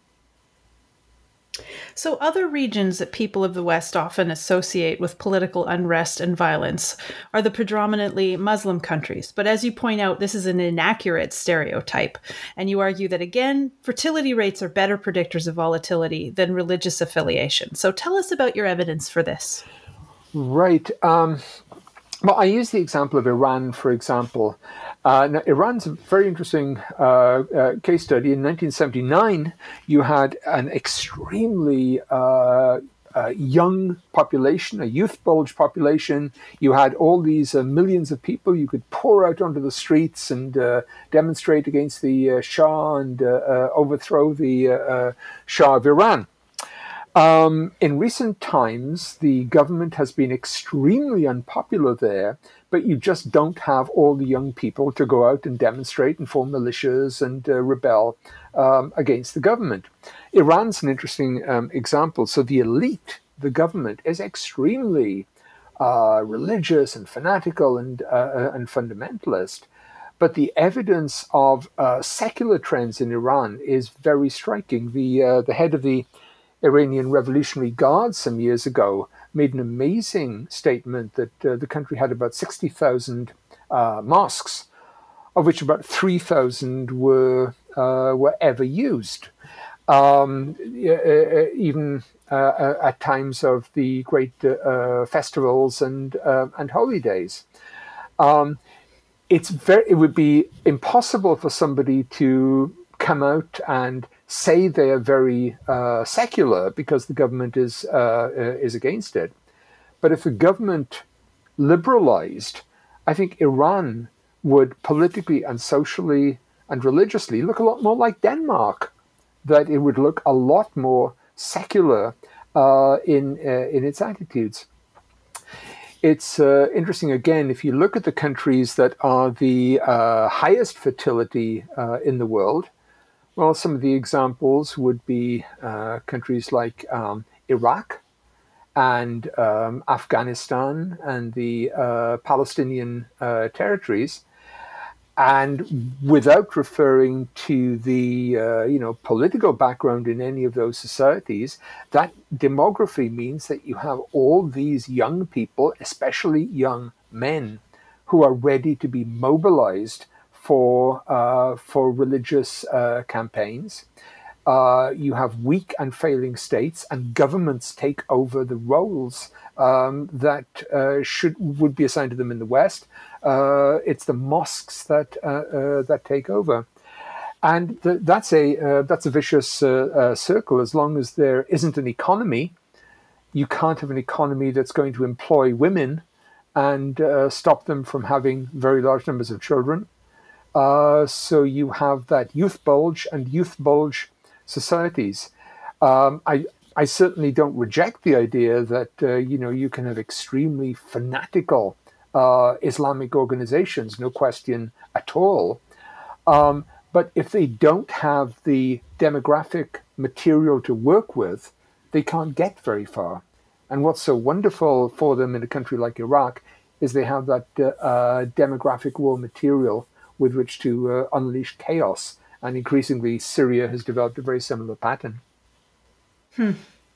So other regions that people of the West often associate with political unrest and violence are the predominantly Muslim countries. But as you point out, this is an inaccurate stereotype. And you argue that, again, fertility rates are better predictors of volatility than religious affiliation. So tell us about your evidence for this. Right. Um, well, I use the example of Iran, for example. Uh, now, Iran's a very interesting uh, uh, case study. In nineteen seventy-nine, you had an extremely uh, uh, young population, a youth bulge population. You had all these uh, millions of people you could pour out onto the streets and uh, demonstrate against the uh, Shah and uh, uh, overthrow the uh, uh, Shah of Iran. Um, in recent times, the government has been extremely unpopular there, but you just don't have all the young people to go out and demonstrate and form militias and uh, rebel um, against the government. Iran's an interesting um, example. So the elite, the government, is extremely uh, religious and fanatical and uh, and fundamentalist. But the evidence of uh, secular trends in Iran is very striking. The uh, the head of the Iranian Revolutionary Guard some years ago made an amazing statement that uh, the country had about sixty thousand uh, mosques, of which about three thousand were uh, were ever used, um, uh, even uh, at times of the great uh, festivals and uh, and holy days. Um, it's very it would be impossible for somebody to come out and say they're very uh, secular because the government is uh, is against it. But if the government liberalized, I think Iran would politically and socially and religiously look a lot more like Denmark. That it would look a lot more secular uh, in uh, in its attitudes. It's uh, interesting, again, if you look at the countries that are the uh, highest fertility uh, in the world, well, some of the examples would be uh, countries like um, Iraq and um, Afghanistan and the uh, Palestinian uh, territories. And without referring to the uh, you know political background in any of those societies, that demography means that you have all these young people, especially young men, who are ready to be mobilized for uh, for religious uh, campaigns. Uh, you have weak and failing states, and governments take over the roles um, that uh, should would be assigned to them in the West. Uh, it's the mosques that uh, uh, that take over, and th- that's a uh, that's a vicious uh, uh, circle. As long as there isn't an economy, you can't have an economy that's going to employ women and uh, stop them from having very large numbers of children. Uh, so you have that youth bulge and youth bulge societies. Um, I I certainly don't reject the idea that uh, you know you can have extremely fanatical uh, Islamic organizations, no question at all. Um, but if they don't have the demographic material to work with, they can't get very far. And what's so wonderful for them in a country like Iraq is they have that uh, uh, demographic raw material with which to uh, unleash chaos. And increasingly, Syria has developed a very similar pattern. Hmm.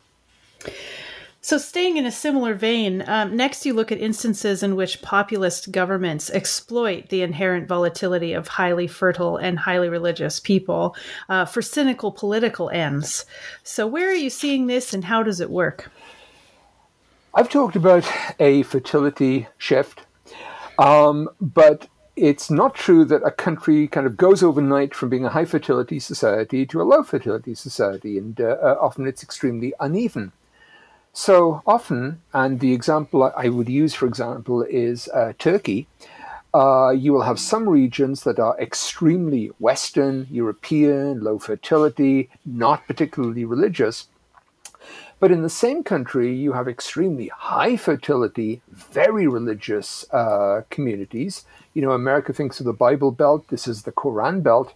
So staying in a similar vein, um, next you look at instances in which populist governments exploit the inherent volatility of highly fertile and highly religious people uh, for cynical political ends. So where are you seeing this and how does it work? I've talked about a fertility shift, um, but it's not true that a country kind of goes overnight from being a high fertility society to a low fertility society, and uh, uh, often it's extremely uneven. So often, and the example I would use, for example, is uh, Turkey. Uh, you will have some regions that are extremely Western, European, low fertility, not particularly religious. But in the same country, you have extremely high fertility, very religious uh, communities. You know, America thinks of the Bible Belt. This is the Quran Belt.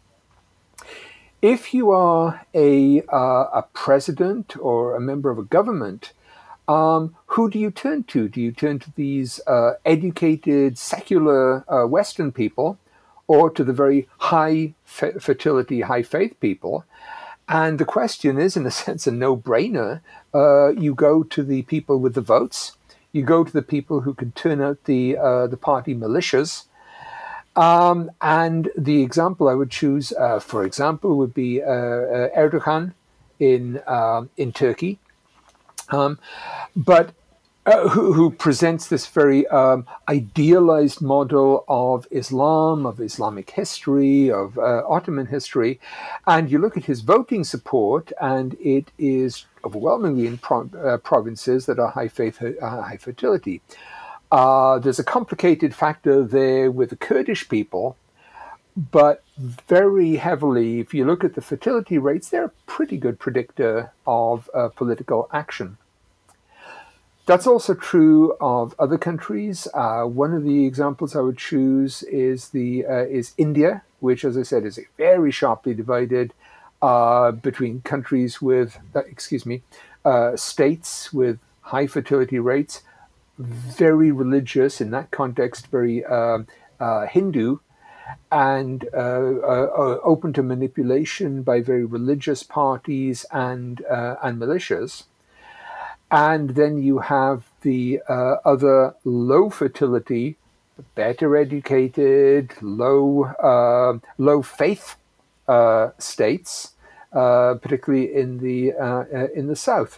If you are a, uh, a president or a member of a government, um, who do you turn to? Do you turn to these uh, educated, secular uh, Western people, or to the very high f- fertility, high faith people? And the question is, in a sense, a no-brainer. Uh, you go to the people with the votes. You go to the people who can turn out the uh, the party militias. Um, and the example I would choose, uh, for example, would be uh, uh, Erdogan in uh, in Turkey, um, but uh, who, who presents this very um, idealized model of Islam, of Islamic history, of uh, Ottoman history, and you look at his voting support, and it is overwhelmingly in pro- uh, provinces that are high faith, uh, high fertility. Uh, there's a complicated factor there with the Kurdish people, but very heavily, if you look at the fertility rates, they're a pretty good predictor of uh, political action. That's also true of other countries. Uh, one of the examples I would choose is the uh, is India, which, as I said, is very sharply divided uh, between countries with, uh, excuse me, uh, states with high fertility rates, very religious, in that context, very uh, uh, Hindu, and uh, uh, open to manipulation by very religious parties and uh, and militias. And then you have the uh, other low fertility, better educated, low uh, low faith uh, states, uh, particularly in the uh, uh, in the south.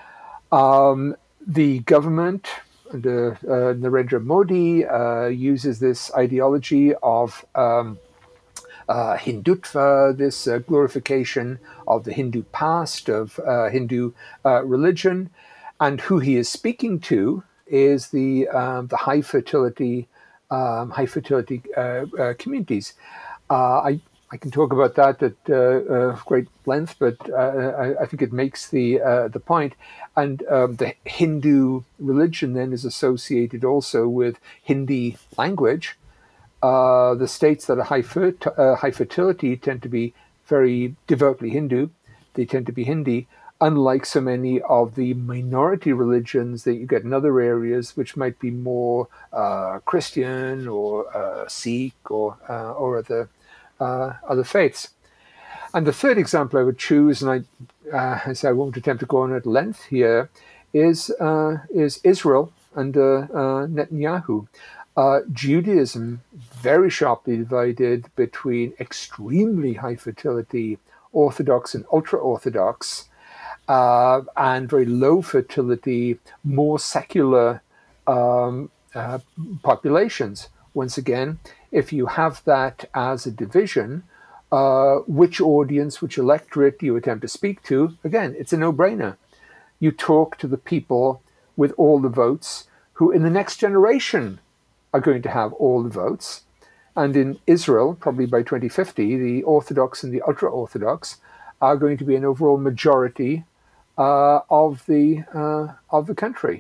Um, the government under uh, Narendra Modi uh, uses this ideology of um, uh, Hindutva, this uh, glorification of the Hindu past, of uh, Hindu uh, religion, and who he is speaking to is the um, the high fertility um, high fertility uh, uh, communities. Uh, I I can talk about that at uh, uh, great length, but uh, I, I think it makes the uh, the point. And um, the Hindu religion then is associated also with Hindi language. Uh, the states that are high, fert- uh, high fertility tend to be very devoutly Hindu. They tend to be Hindi, unlike so many of the minority religions that you get in other areas, which might be more uh, Christian or uh, Sikh or uh, or other uh, other faiths. And the third example I would choose, and I, uh, as I won't attempt to go on at length here, is uh, is Israel under uh, Netanyahu. Uh, Judaism very sharply divided between extremely high fertility Orthodox and ultra-Orthodox, uh, and very low fertility, more secular um, uh, populations. Once again, if you have that as a division, uh, which audience, which electorate do you attempt to speak to? Again, it's a no-brainer. You talk to the people with all the votes who in the next generation are going to have all the votes. And in Israel, probably by twenty fifty, the Orthodox and the ultra-Orthodox are going to be an overall majority uh, of the uh, of the country.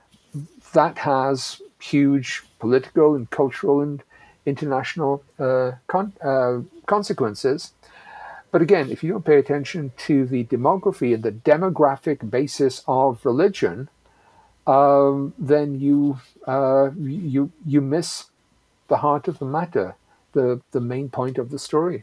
That has huge political and cultural and international uh, con- uh, consequences. But again, if you don't pay attention to the demography and the demographic basis of religion, um, then you uh, you you miss the heart of the matter, the the main point of the story.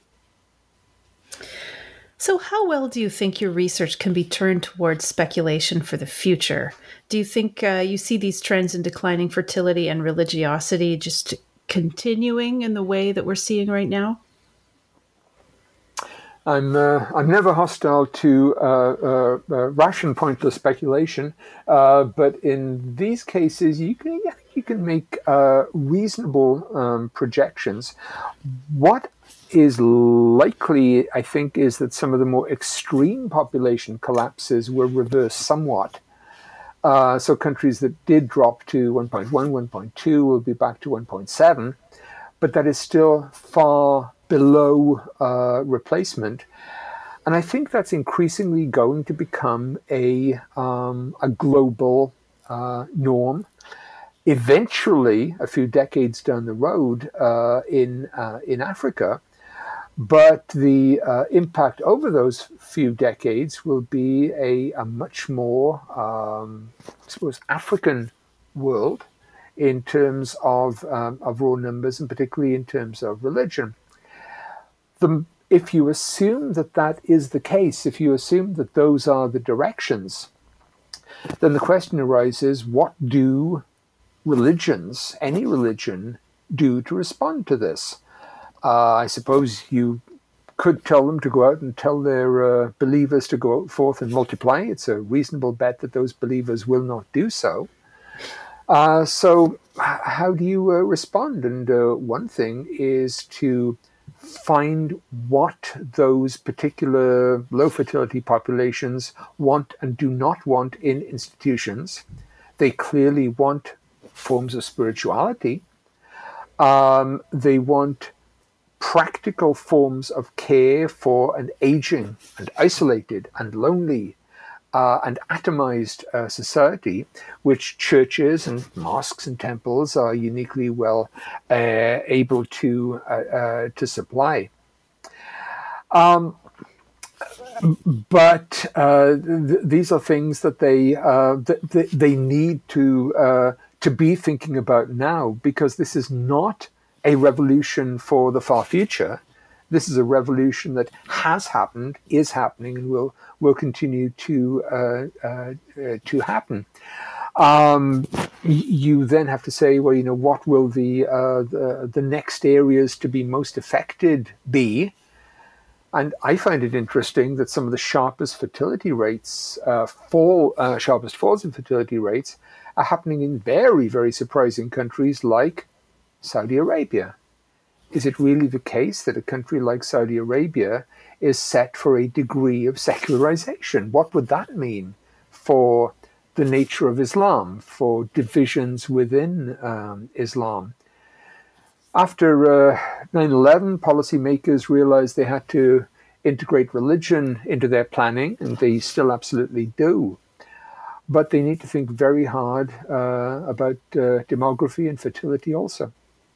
So how well do you think your research can be turned towards speculation for the future? Do you think uh, you see these trends in declining fertility and religiosity just continuing in the way that we're seeing right now? I'm uh, I'm never hostile to uh, uh, uh, rash and pointless speculation, uh, but in these cases, you can you can make uh, reasonable um, projections. What is likely, I think, is that some of the more extreme population collapses will reverse somewhat. Uh, so countries that did drop to one point one, one point two will be back to one point seven, but that is still far below uh, replacement. And I think that's increasingly going to become a, um, a global uh, norm. Eventually, a few decades down the road uh, in, uh, in Africa, but the uh, impact over those few decades will be a, a much more, um, I suppose, African world in terms of, um, of raw numbers, and particularly in terms of religion. The, if you assume that that is the case, if you assume that those are the directions, then the question arises, what do religions, any religion, do to respond to this? Uh, I suppose you could tell them to go out and tell their uh, believers to go forth and multiply. It's a reasonable bet that those believers will not do so. Uh, so how do you uh, respond? And uh, one thing is to find what those particular low fertility populations want and do not want in institutions. They clearly want forms of spirituality. Um, they want practical forms of care for an aging and isolated and lonely uh, and atomized uh, society, which churches and mosques and temples are uniquely well uh, able to uh, uh, to supply. Um, but uh, th- these are things that they uh, th- th- they need to uh, to be thinking about now, because this is not a revolution for the far future. This is a revolution that has happened, is happening, and will will continue to uh, uh, uh, to happen. Um, you then have to say, well, you know, what will the, uh, the the next areas to be most affected be? And I find it interesting that some of the sharpest fertility rates, uh, fall, uh, sharpest falls in fertility rates, are happening in very, very surprising countries like Saudi Arabia. Is it really the case that a country like Saudi Arabia is set for a degree of secularization? What would that mean for the nature of Islam, for divisions within um, Islam? After uh, nine eleven, policymakers realized they had to integrate religion into their planning, and they still absolutely do. But they need to think very hard uh, about uh, demography and fertility also.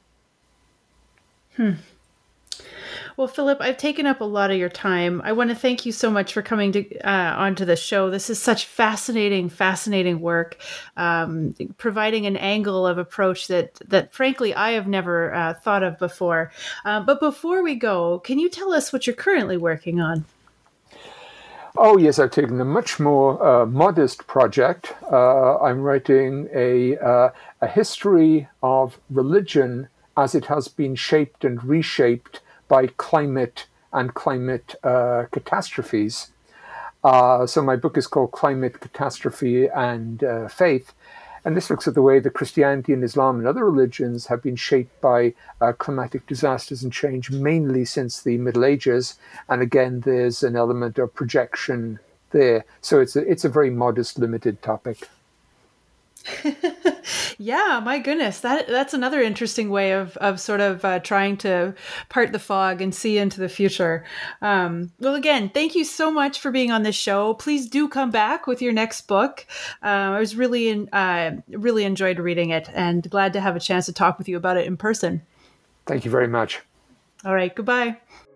Hmm. Well, Philip, I've taken up a lot of your time. I want to thank you so much for coming to uh, onto the show. This is such fascinating, fascinating work, um, providing an angle of approach that, that frankly, I have never uh, thought of before. Uh, but before we go, can you tell us what you're currently working on? Oh, yes, I've taken a much more uh, modest project. Uh, I'm writing a, uh, a history of religion as it has been shaped and reshaped by climate and climate uh, catastrophes. Uh, so my book is called Climate, Catastrophe, and uh, Faith. And this looks at the way that Christianity and Islam and other religions have been shaped by uh, climatic disasters and change, mainly since the Middle Ages. And again, there's an element of projection there. So it's a, it's a very modest, limited topic. Yeah, my goodness, that that's another interesting way of of sort of uh, trying to part the fog and see into the future. Um, well, again, thank you so much for being on this show. Please do come back with your next book. Uh, I was really in, uh, really enjoyed reading it, and glad to have a chance to talk with you about it in person. Thank you very much. All right, goodbye.